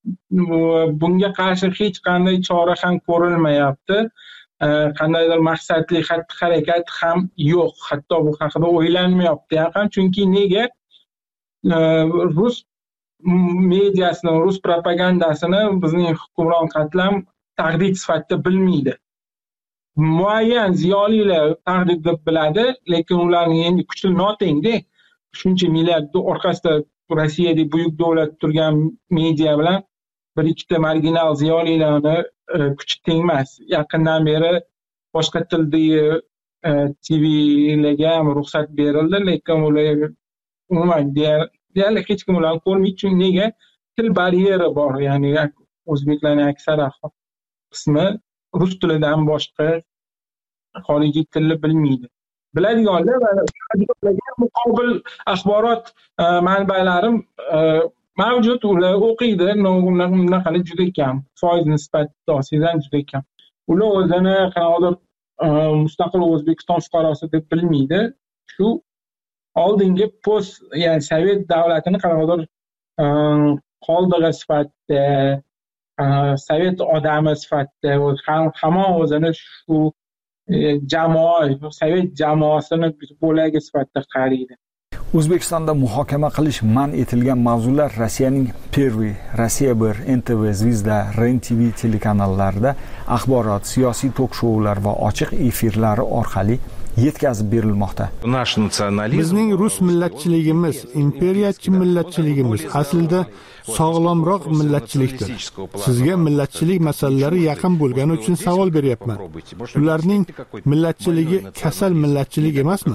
Bunga qarshi hech qanday chora ham ko'rilmayapti. Qandaydir maqsadli xatti-harakat ham yo'q. Hatto bu haqida o'ylanmayapti ham, chunki nega rus mediasini, rus propagandasini bizning hukmron qatlam tahdid sifatida bilmaydi. Muayyan ziyolilar tahdid deb biladi, lekin ularning endi kuchi notengda. Shuncha milliard orqasida Rossiyadagi buyuk davlat turgan media bilan bir ikkita marginal ziyolilarni kuchi tengmas. Yaqindan beri boshqa tildagi T V'larga ham ruxsat berildi, lekin ular umuman deyarli hech kim ularni ko'rmaydi. Chunki nega? Til baryeri bor, ya'ni o'zbeklarning aksar qismi rus tilidan boshqa xorijiy tilni bilmaydi. Biladiganlar va muqobil axborot manbalarim mavjud, ular o'qiydi, bunaqali juda kam, foiz nisbati osidan juda kam. Ular o'zini qanaqadir mustaqil O'zbekiston fuqarosi deb bilmaydi. Shu oldingi post, ya'ni Sovet davlatini qanaqadir qoldig'i sifatida, Sovet odami sifatida hamon o'zini shu jamoa, Sovet jamoasini bo'lagi sifatida qaraydi. O'zbekistonda muhokama qilish man etilgan mavzular Rossiyaning Pervy, Rossiya bir, N T V, Zvizda, R E N T V telekanallarida axborot, siyosiy tok-shoular va ochiq efirlari orqali yetkazib berilmoqda. Bizning rus millatchiligimiz, imperiyachi millatchiligimiz aslida sog'lomroq millatchilikdir. Sizga millatchilik masalalari yaqin bo'lgani uchun savol beryapman. Ularning millatchiligi kasal millatchilik emasmi?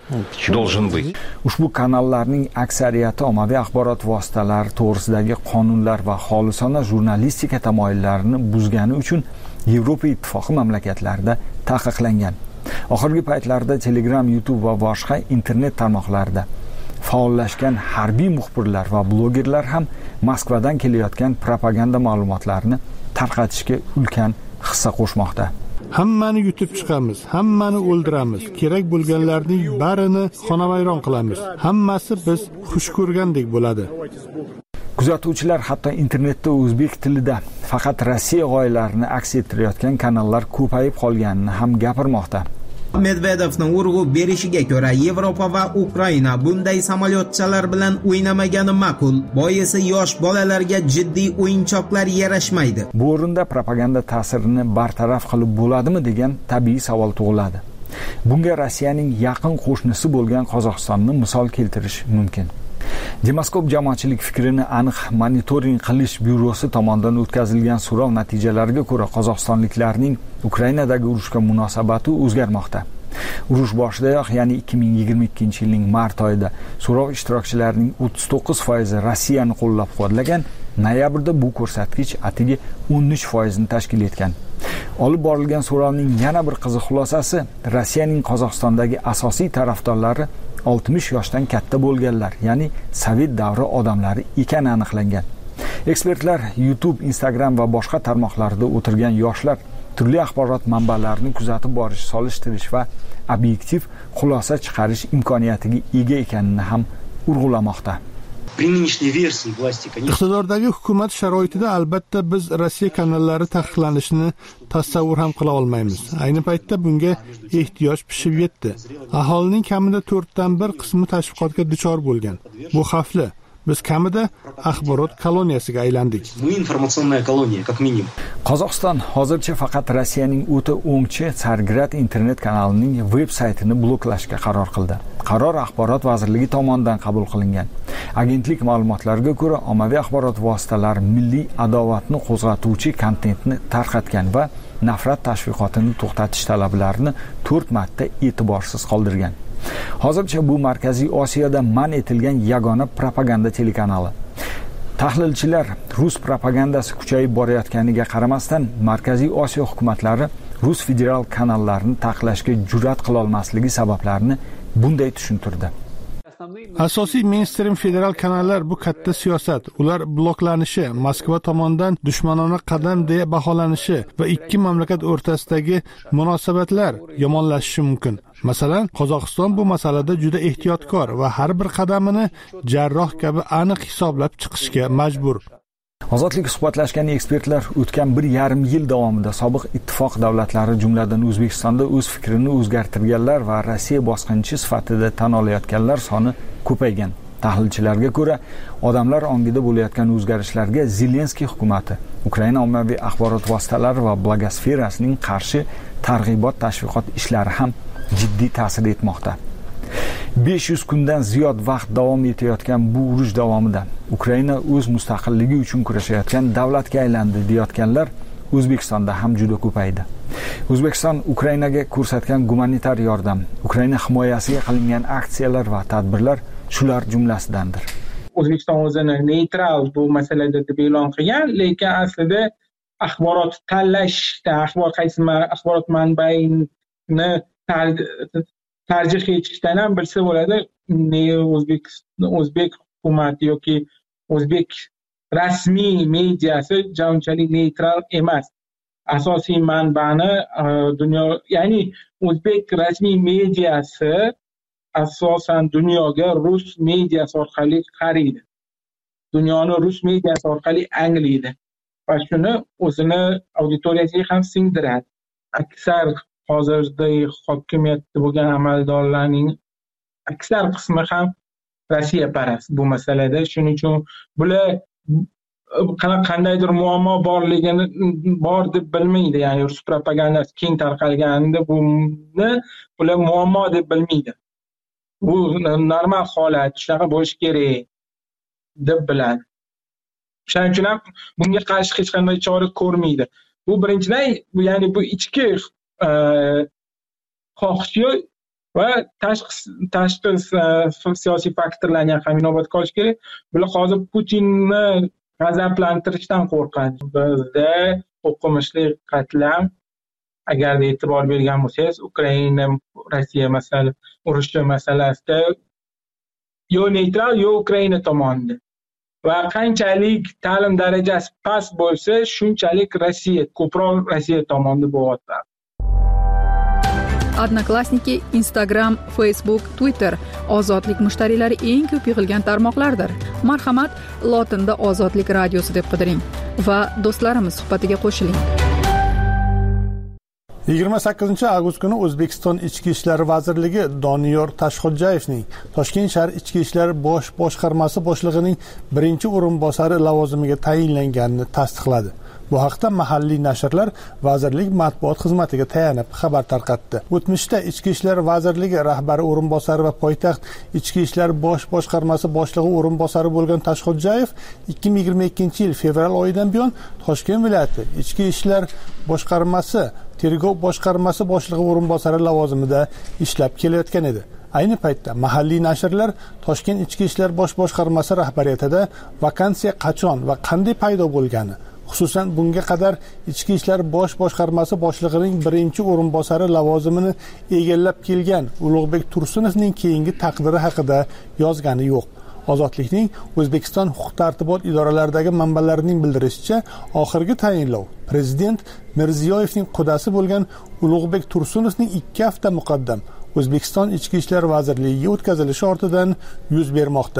Должен быть. Ushbu kanallarning aksariyati ommaviy axborot vositalari to'g'risidagi qonunlar va xolisona jurnalistika tamoyillarini buzgani uchun Yevropa ittifoqi mamlakatlarida taqiqlangan. Oxirgi paytlarda Telegram, YouTube va boshqa internet tarmoqlarida faollashgan harbiy muxbirlar va blogerlar ham Moskvadan kelayotgan propaganda ma'lumotlarini tarqatishga ulkan hissa qo'shmoqda. Hammani yutib chiqamiz, hammani o'ldiramiz, kerak bo'lganlarning barini xonavayron qilamiz. Hammasi biz xush ko'rgandek bo'ladi. Kuzatuvchilar hatto internetda o'zbek tilida faqat Rossiya g'oyalarini aks ettirayotgan kanallar ko'payib qolganini ham gapirmoqda. Medvedevning urg'u berishiga ko'ra Yevropa va Ukraina bunday samolyotchalar bilan o'ynamagani ma'qul. Boisi yosh bolalarga jiddiy o'yinchoqlar yarashmaydi. Bu o'rinda propaganda ta'sirini bartaraf qilib bo'ladimi degan tabiiy savol tug'iladi. Bunga Rossiyaning yaqin qo'shnisi bo'lgan Qozog'istonni misol keltirish mumkin. Demaskop jamoatchilik fikrini aniq monitoring qilish byurosi tomonidan o'tkazilgan so'rov natijalariga ko'ra Qozog'istonliklarning Ukrainadagi urushga munosabati o'zgarmoqda. Urush boshidayoq, ya'ni ikki ming yigirma ikkinchi yilning mart oyida so'rov ishtirokchilarining o'ttiz to'qqiz foizi Rossiyani qo'llab-quvvatlagan, noyabrda bu ko'rsatkich atigi o'n uch foizni tashkil etgan. Olib borilgan so'rovning yana bir qiziq xulosasi Rossiyaning Qozog'istondagi asosiy tarafdorlari oltmish yoshdan katta bo'lganlar, ya'ni Sovet davri odamlari ekani aniqlangan. Ekspertlar YouTube, Instagram va boshqa tarmoqlarda o'tirgan yoshlar turli axborot manbalarini kuzatib borish, solishtirish va obyektiv xulosa chiqarish imkoniyatiga ega ekanini ham urg'ulamoqda. Iqtidordagi hukumat sharoitida albatta biz Rossiya kanallari taqiqlanishini tasavvur ham qila olmaymiz. Ayni paytda bunga ehtiyoj pishib yetdi. Aholining kamida to'rtdan bir qismi tashviqotga duchor bo'lgan. Bu xavfli. Biz kamida axborot koloniyasiga aylandik. Qozog'iston hozircha faqat Rossiyaning o'ta o'ngchi Tsargrad internet kanalining veb-saytini bloklashga qaror qildi. Qaror axborot vazirligi tomonidan qabul qilingan. Agentlik ma'lumotlariga ko'ra, ommaviy axborot vositalari milliy adovatni qo'zg'atuvchi kontentni tarqatgan va nafrat tashviqotini to'xtatish talablarini to'rt marta e'tiborsiz qoldirgan. Hozircha bu Markaziy Osiyoda man etilgan yagona propaganda telekanali. Tahlilchilar Rus propagandasi kuchayib borayotganiga qaramasdan, Markaziy Osiyo hukumatlari Rus federal kanallarni taqiqlashga jur'at qila olmasligi sabablarini bunday tushuntirdi. Asosiy mainstream federal kanallar bu katta siyosat. Ular bloklanishi, Moskva tomonidan dushmanona qadam deya baholanishi va ikki mamlakat o'rtasidagi munosabatlar yomonlashishi mumkin. Masalan, Qozog'iston bu masalada juda ehtiyotkor va har bir qadamini jarroh kabi aniq hisoblab chiqishga majbur. Ozodlik suhbatlashgan ekspertlar o'tgan bir yarim yil davomida sobiq ittifoq davlatlari jumladan O'zbekistonda o'z fikrini o'zgartirganlar va Rossiya bosqinchi sifatida tan olayotganlar soni ko'paygan. Tahlilchilarga ko'ra, odamlar ongida bo'layotgan o'zgarishlarga Zelenskiy hukumati, Ukraina ommaviy axborot vositalari va blogosferasining qarshi targ'ibot tashviqot ishlari ham jiddiy ta'sir etmoqda. besh yuz kundan ziyod vaqt davom etayotgan bu urush davomida Ukraina o'z mustaqilligi uchun kurashayotgan davlatga aylandi deyotganlar O'zbekistonda ham juda ko'paydi. O'zbekiston Ukrainaga ko'rsatgan gumanitar yordam, Ukraina himoyasiga qilingan aksiyalar va tadbirlar shular jumlasidandir. O'zbekiston o'zini neytral bu masalada deb e'lon qilgan, lekin aslida axborot tanlashda, axborot qaysi axborot manbaini tarjih etishdan ham bilsa bo'ladi, o'zbek o'zbek hukumati yoki o'zbek rasmiy mediasi unchalik neytral emas. Asosiy manbani dunyo, ya'ni o'zbek rasmiy mediasi asosan dunyoga rus mediasi orqali qaraydi. Dunyoni rus mediasi orqali anglaydi va shuni o'zini auditoriyasiga ham singdiradi. Aksar hozirda hokimiyatda bo'lgan amaldorlarning aksar qismi ham Rossiya parast bu masalada. Shuning uchun bular qandaydir muammo borligini bor deb bilmaydi. Ya'ni rus propagandasi keng tarqalganida buni bular muammo deb bilmaydi. Bu normal holat, shunaqa bo'lishi kerak deb biladi. Shuning uchun ham bunga qarshi hech qanday chora ko'rmaydi. Bu birinchidan, ya'ni bu ichki xohishi va tashqi tashqi siyosiy faktorlarni ham inobatga olish kerak. Bular hozir Putinni g'azablantirishdan qo'rqadi. Bizda o'qimishli qatlam, agarda e'tibor bergan bo'lsangiz, Ukraina Rossiya masala urushi masalasida yo neytral yo Ukraina tomonida. Va qanchalik ta'lim darajasi past bo'lsa, shunchalik Rossiya ko'proq Rossiya tomonida bo'lyapti. Odnoklassniki, Instagram, Facebook, Twitter ozodlik mushtariylari eng ko'p yig'ilgan tarmoqlardir. Marhamat, lotinda Ozodlik radiosi deb qidiring va do'stlarimiz suhbatiga qo'shiling. yigirma sakkizinchi avgust kuni O'zbekiston Ichki ishlar vazirligi Doniyor Tashxodjayevning Toshkent shahar Ichki ishlar bosh boshqarmasi boshlig'ining birinchi o'rinbosari lavozimiga tayinlanganini tasdiqladi. Bu haqda mahalliy nashrlar vazirlik matbuot xizmatiga tayanib xabar tarqatdi. O'tmishda Ichki ishlar vazirligi rahbari o'rinbosari va poytaxt Ichki ishlar bosh boshqarmasi boshlig'i o'rinbosari bo'lgan Tashxodjayev ikki ming yigirma ikkinchi yil fevral oyidan buyon Toshkent viloyati Ichki ishlar boshqarmasi tergov boshqarmasi boshlig'i o'rinbosari lavozimida ishlab kelayotgan edi. Ayni paytda mahalliy nashrlar Toshkent Ichki ishlar bosh boshqarmasi rahbariyatida vakansiya qachon va qanday paydo bo'lgani, xususan bunga qadar Ichki ishlar bosh boshqarmasi boshlig'ining birinchi o'rinbosari lavozimini egallab kelgan Ulug'bek Tursunovning keyingi taqdiri haqida yozgani yo'q. Ozodlikning O'zbekiston huquq-tartibot idoralaridagi manbalarining bildirishicha, oxirgi tayinlov prezident Mirziyoyevning qudasi bo'lgan Ulug'bek Tursunovning ikki hafta muqaddam O'zbekiston Ichki ishlar vazirligiga o'tkazilishi ortidan yuz bermoqda.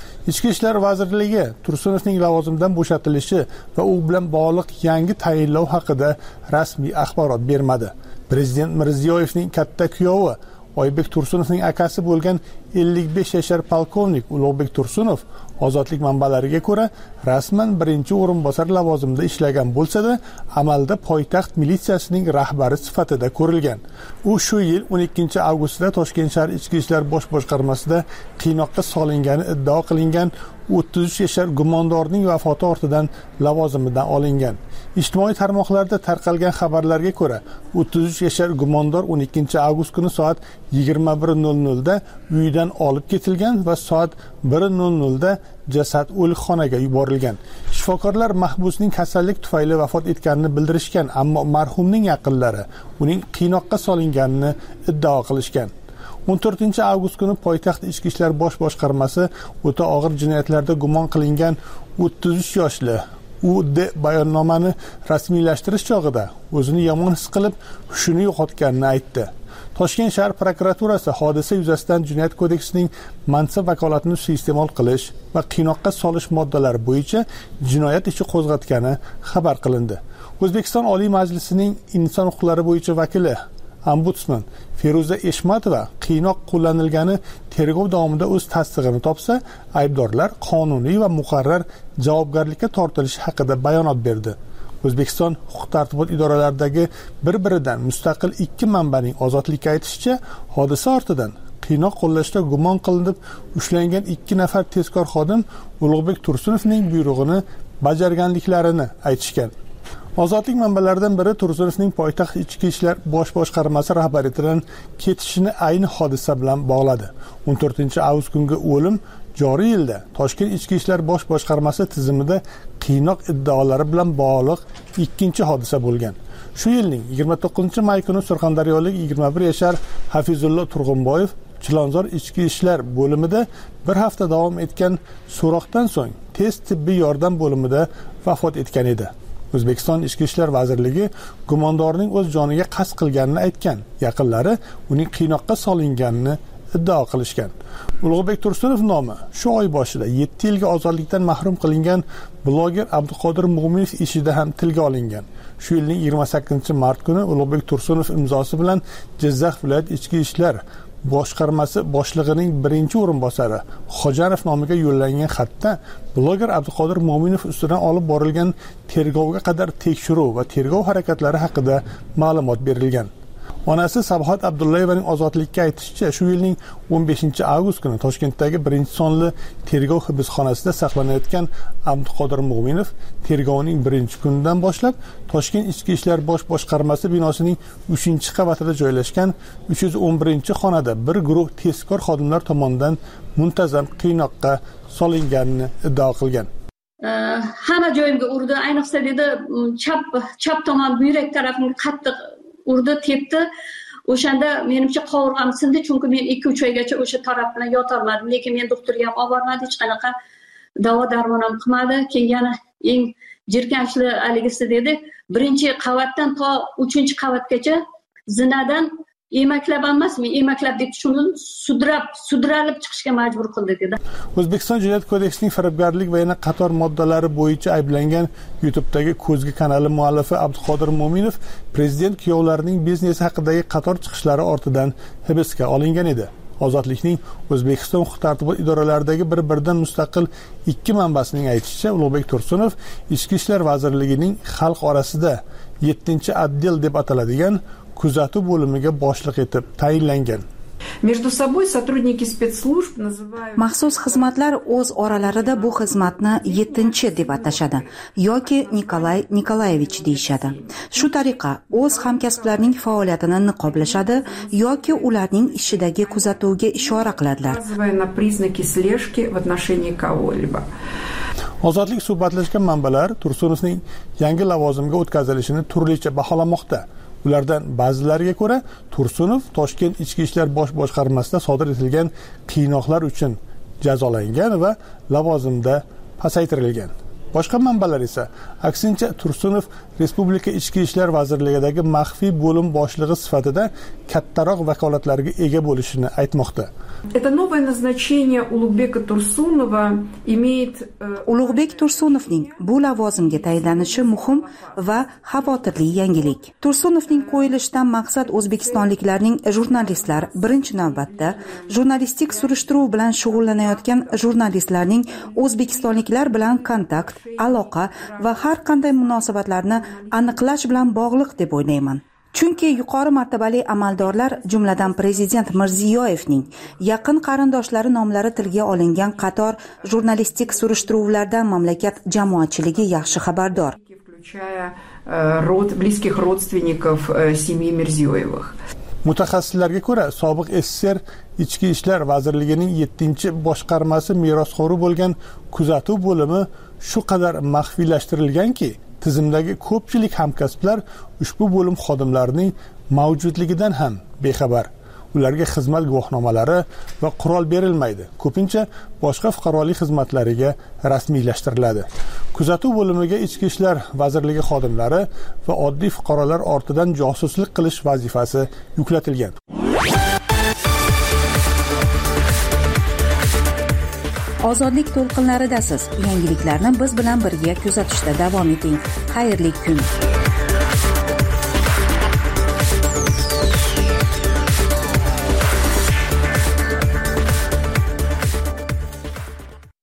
Ichki ishlar vazirligi Tursunovning lavozimdan bo'shatilishi va u bilan bog'liq yangi tayinlov haqida rasmiy axborot bermadi. Prezident Mirziyoyevning katta kuyovi Oybek Tursunovning akasi bo'lgan ellik besh yashar polkovnik Ulug'bek Tursunov ozodlik manbalariga ko'ra rasman birinchi o'rinbosar lavozimida ishlagan bo'lsa-da, amalda poytaxt militsiyasining rahbari sifatida ko'rilgan. U shu yil o'n ikkinchi avgustda Toshkent shahar ichki ishlar bosh boshqarmasida qiynoqqa solingani iddao qilingan o'ttiz uch yashar gumondorning vafoti ortidan lavozimidan olingan. Ijtimoiy tarmoqlarda tarqalgan xabarlarga ko'ra, o'ttiz uch yashar gumondor o'n ikkinchi avgust kuni soat yigirma bir nol nol da uyidan olib ketilgan va soat bir nol nol da jasad o'likxonaga yuborilgan. Shifokorlar mahbusning kasallik tufayli vafot etganini bildirishgan, ammo marhumning yaqinlari uning qiynoqqa solinganini iddao qilishgan. o'n to'rtinchi avgust kuni poytaxt ichki ishlar bosh boshqarmasi o'ta og'ir jinoyatlarda gumon qilingan o'ttiz uch yoshli U D bayonnomani rasmiylashtirish chog'ida o'zini yomon his qilib, hushini yo'qotganini aytdi. Toshkent shahar prokuraturasi hodisa yuzasidan Jinoyat kodeksining mansab vakolatini suiiste'mol qilish va qiynoqqa solish moddalari bo'yicha jinoyat ishi qo'zg'atgani xabar qilindi. O'zbekiston Oliy Majlisining inson huquqlari bo'yicha vakili Ombudsman Feruza Eshmatova qiynoq qo'llanilgani tergov davomida o'z tasdig'ini topsa, aybdorlar qonuniy va muqarrar javobgarlikka tortilishi haqida bayonot berdi. O'zbekiston huquq-tartibot idoralaridagi bir-biridan mustaqil ikki manbaning ozodlikka aytishicha, hodisa ortidan qiynoq qo'llashda gumon qilinib ushlangan ikki nafar tezkor xodim Ulug'bek Tursunovning buyrug'ini bajarganliklarini aytishgan. Ozodlik manbalaridan biri Tursunovning poytaxt ichki ishlar bosh boshqarmasi rahbariyatidan ketishini ayni hodisa bilan bog'ladi. o'n to'rtinchi avgust kungi o'lim joriy yilda Toshkent ichki ishlar bosh boshqarmasi tizimida qiynoq iddaolari bilan bog'liq ikkinchi hodisa bo'lgan. Shu yilning yigirma to'qqizinchi may kuni surxondaryolik yigirma bir yashar Hafizullo Turg'unboyev Chilonzor ichki ishlar bo'limida bir hafta davom etgan so'roqdan so'ng tez tibbiy yordam bo'limida vafot etgan edi. O'zbekiston Ichki ishlar vazirligi gumondorning o'z joniga qasd qilganini aytgan. Yaqinlari uning qiynoqqa solinganini iddao qilishgan. Ulug'bek Tursunov nomi shu oy boshida yetti yilga ozodlikdan mahrum qilingan bloger Abduqodir Mo'minov ishida ham tilga olingan. Shu yilning yigirma sakkizinchi mart kuni Ulug'bek Tursunov imzosi bilan Jizzax viloyat ichki ishlar boshqarmasi boshlig'ining birinchi o'rinbosari Xo'janov nomiga yo'llangan xatda bloger Abduqodir Mo'minov ustidan olib borilgan tergovga qadar tekshiruv va tergov harakatlari haqida ma'lumot berilgan. Onasi Sabohat Abdullayevaning ozodlikka aytishicha, shu yilning o'n beshinchi avgust kuni Toshkentdagi birinchi sonli tergov hibsxonasida saqlanayotgan Abduqodir Mo'minov tergovning birinchi kunidan boshlab Toshkent ichki ishlar bosh boshqarmasi binosining uchinchi qavatida joylashgan uch yuz o'n birinchi xonada bir guruh tezkor xodimlar tomonidan muntazam qiynoqqa solinganini iddao qilgan. Hamma joyimga urdi, ayniqsa dedi chap chap tomon buyrak tarafimga qattiq urdi, tepdi. O'shanda menimcha qovurg'am sindi, chunki men ikki uch oygacha o'sha taraf bilan yotolmadim. Lekin men doktorga ham olib bormadi, hech qanaqa davo darmon ham qilmadi. Keyin yana eng jirkanchli haligisi dedi, birinchi qavatdan to uchinchi qavatgacha zinadan emaklab emasmi, emaklab deb shuni sudrab, sudralib chiqishga majbur qildi dedi. O'zbekiston Jinoyat kodeksining firibgarlik va yana qator moddalari bo'yicha ayblangan YouTube'dagi Ko'zgi kanali muallifi Abduqodir Mo'minov prezident kuyovlarining biznesi haqidagi qator chiqishlari ortidan hibsga olingan edi. Ozodlikning O'zbekiston huquq-tartibot idoralaridagi bir-biridan mustaqil ikki manbasining aytishicha, Ulug'bek Tursunov Ichki ishlar vazirligining xalq orasida yettinchi отдел deb ataladigan kuzatuv bo'limiga boshliq etib tayinlangan. Между собой сотрудники спецслужб называют Maxsus xizmatlar o'z oralarida bu xizmatni yettinchi deb atashadi yoki Nikolay Nikolayevich deyishadi. Shu tariqa o'z hamkasblarining faoliyatini niqoblashadi yoki ularning ishidagi kuzatuvga ishora qiladilar. на признаки слежки в отношении кого-либо. Ozodlik suhbatlashgan manbalar Tursunovning yangi lavozimga o'tkazilishini turlicha baholamoqda. Ulardan ba'zilariga ko'ra, Tursunov Toshkent ichki ishlar bosh boshqarmasida sodir etilgan qiynoqlar uchun jazolangan va lavozimda pasaytirilgan. Boshqa manbalar esa aksincha Tursunov Respublika Ichki ishlar vazirligidagi maxfiy bo'lim boshlig'i sifatida kattaroq vakolatlarga ega bo'lishini aytmoqda. Это новое назначение Улугбека Турсунова имеет... Ulug'bek Tursunovning bu lavozimga tayinlanishi muhim va xavotirli yangilik. Tursunovning qo'yilishidan maqsad o'zbekistonliklarning jurnalistlar, birinchi navbatda jurnalistik surishtiruv bilan shug'ullanayotgan jurnalistlarning o'zbekistonliklar bilan kontakt, aloqa va har qanday munosabatlarni aniqlash bilan bog'liq deb o'ylayman. Chunki yuqori martabali amaldorlar, jumladan prezident Mirziyoyevning yaqin qarindoshlari nomlari tilga olingan qator jurnalistik surishtiruvlardan mamlakat jamoatchiligi yaxshi xabardor. Включая род близких родственников семьи Мирзиёевых. Mutaxassislarga ko'ra, sobiq S S R Ichki ishlar vazirligining yettinchi boshqarmasi merosxo'ri bo'lgan kuzatuv bo'limi shu qadar maxfiylashtirilganki, tizimdagi ko'pchilik hamkasblar ushbu bo'lim xodimlarining mavjudligidan ham bexabar. Ularga xizmat guvohnomalari va qurol berilmaydi. Ko'pincha boshqa fuqarolik xizmatlariga rasmiylashtiriladi. Kuzatuv bo'limiga Ichki ishlar vazirligi xodimlari va oddiy fuqarolar ortidan josuslik qilish vazifasi yuklatilgan. Ozodlik to'lqinlaridasiz. Yangiliklarni biz bilan birga kuzatishda davom eting. Xayrli kun.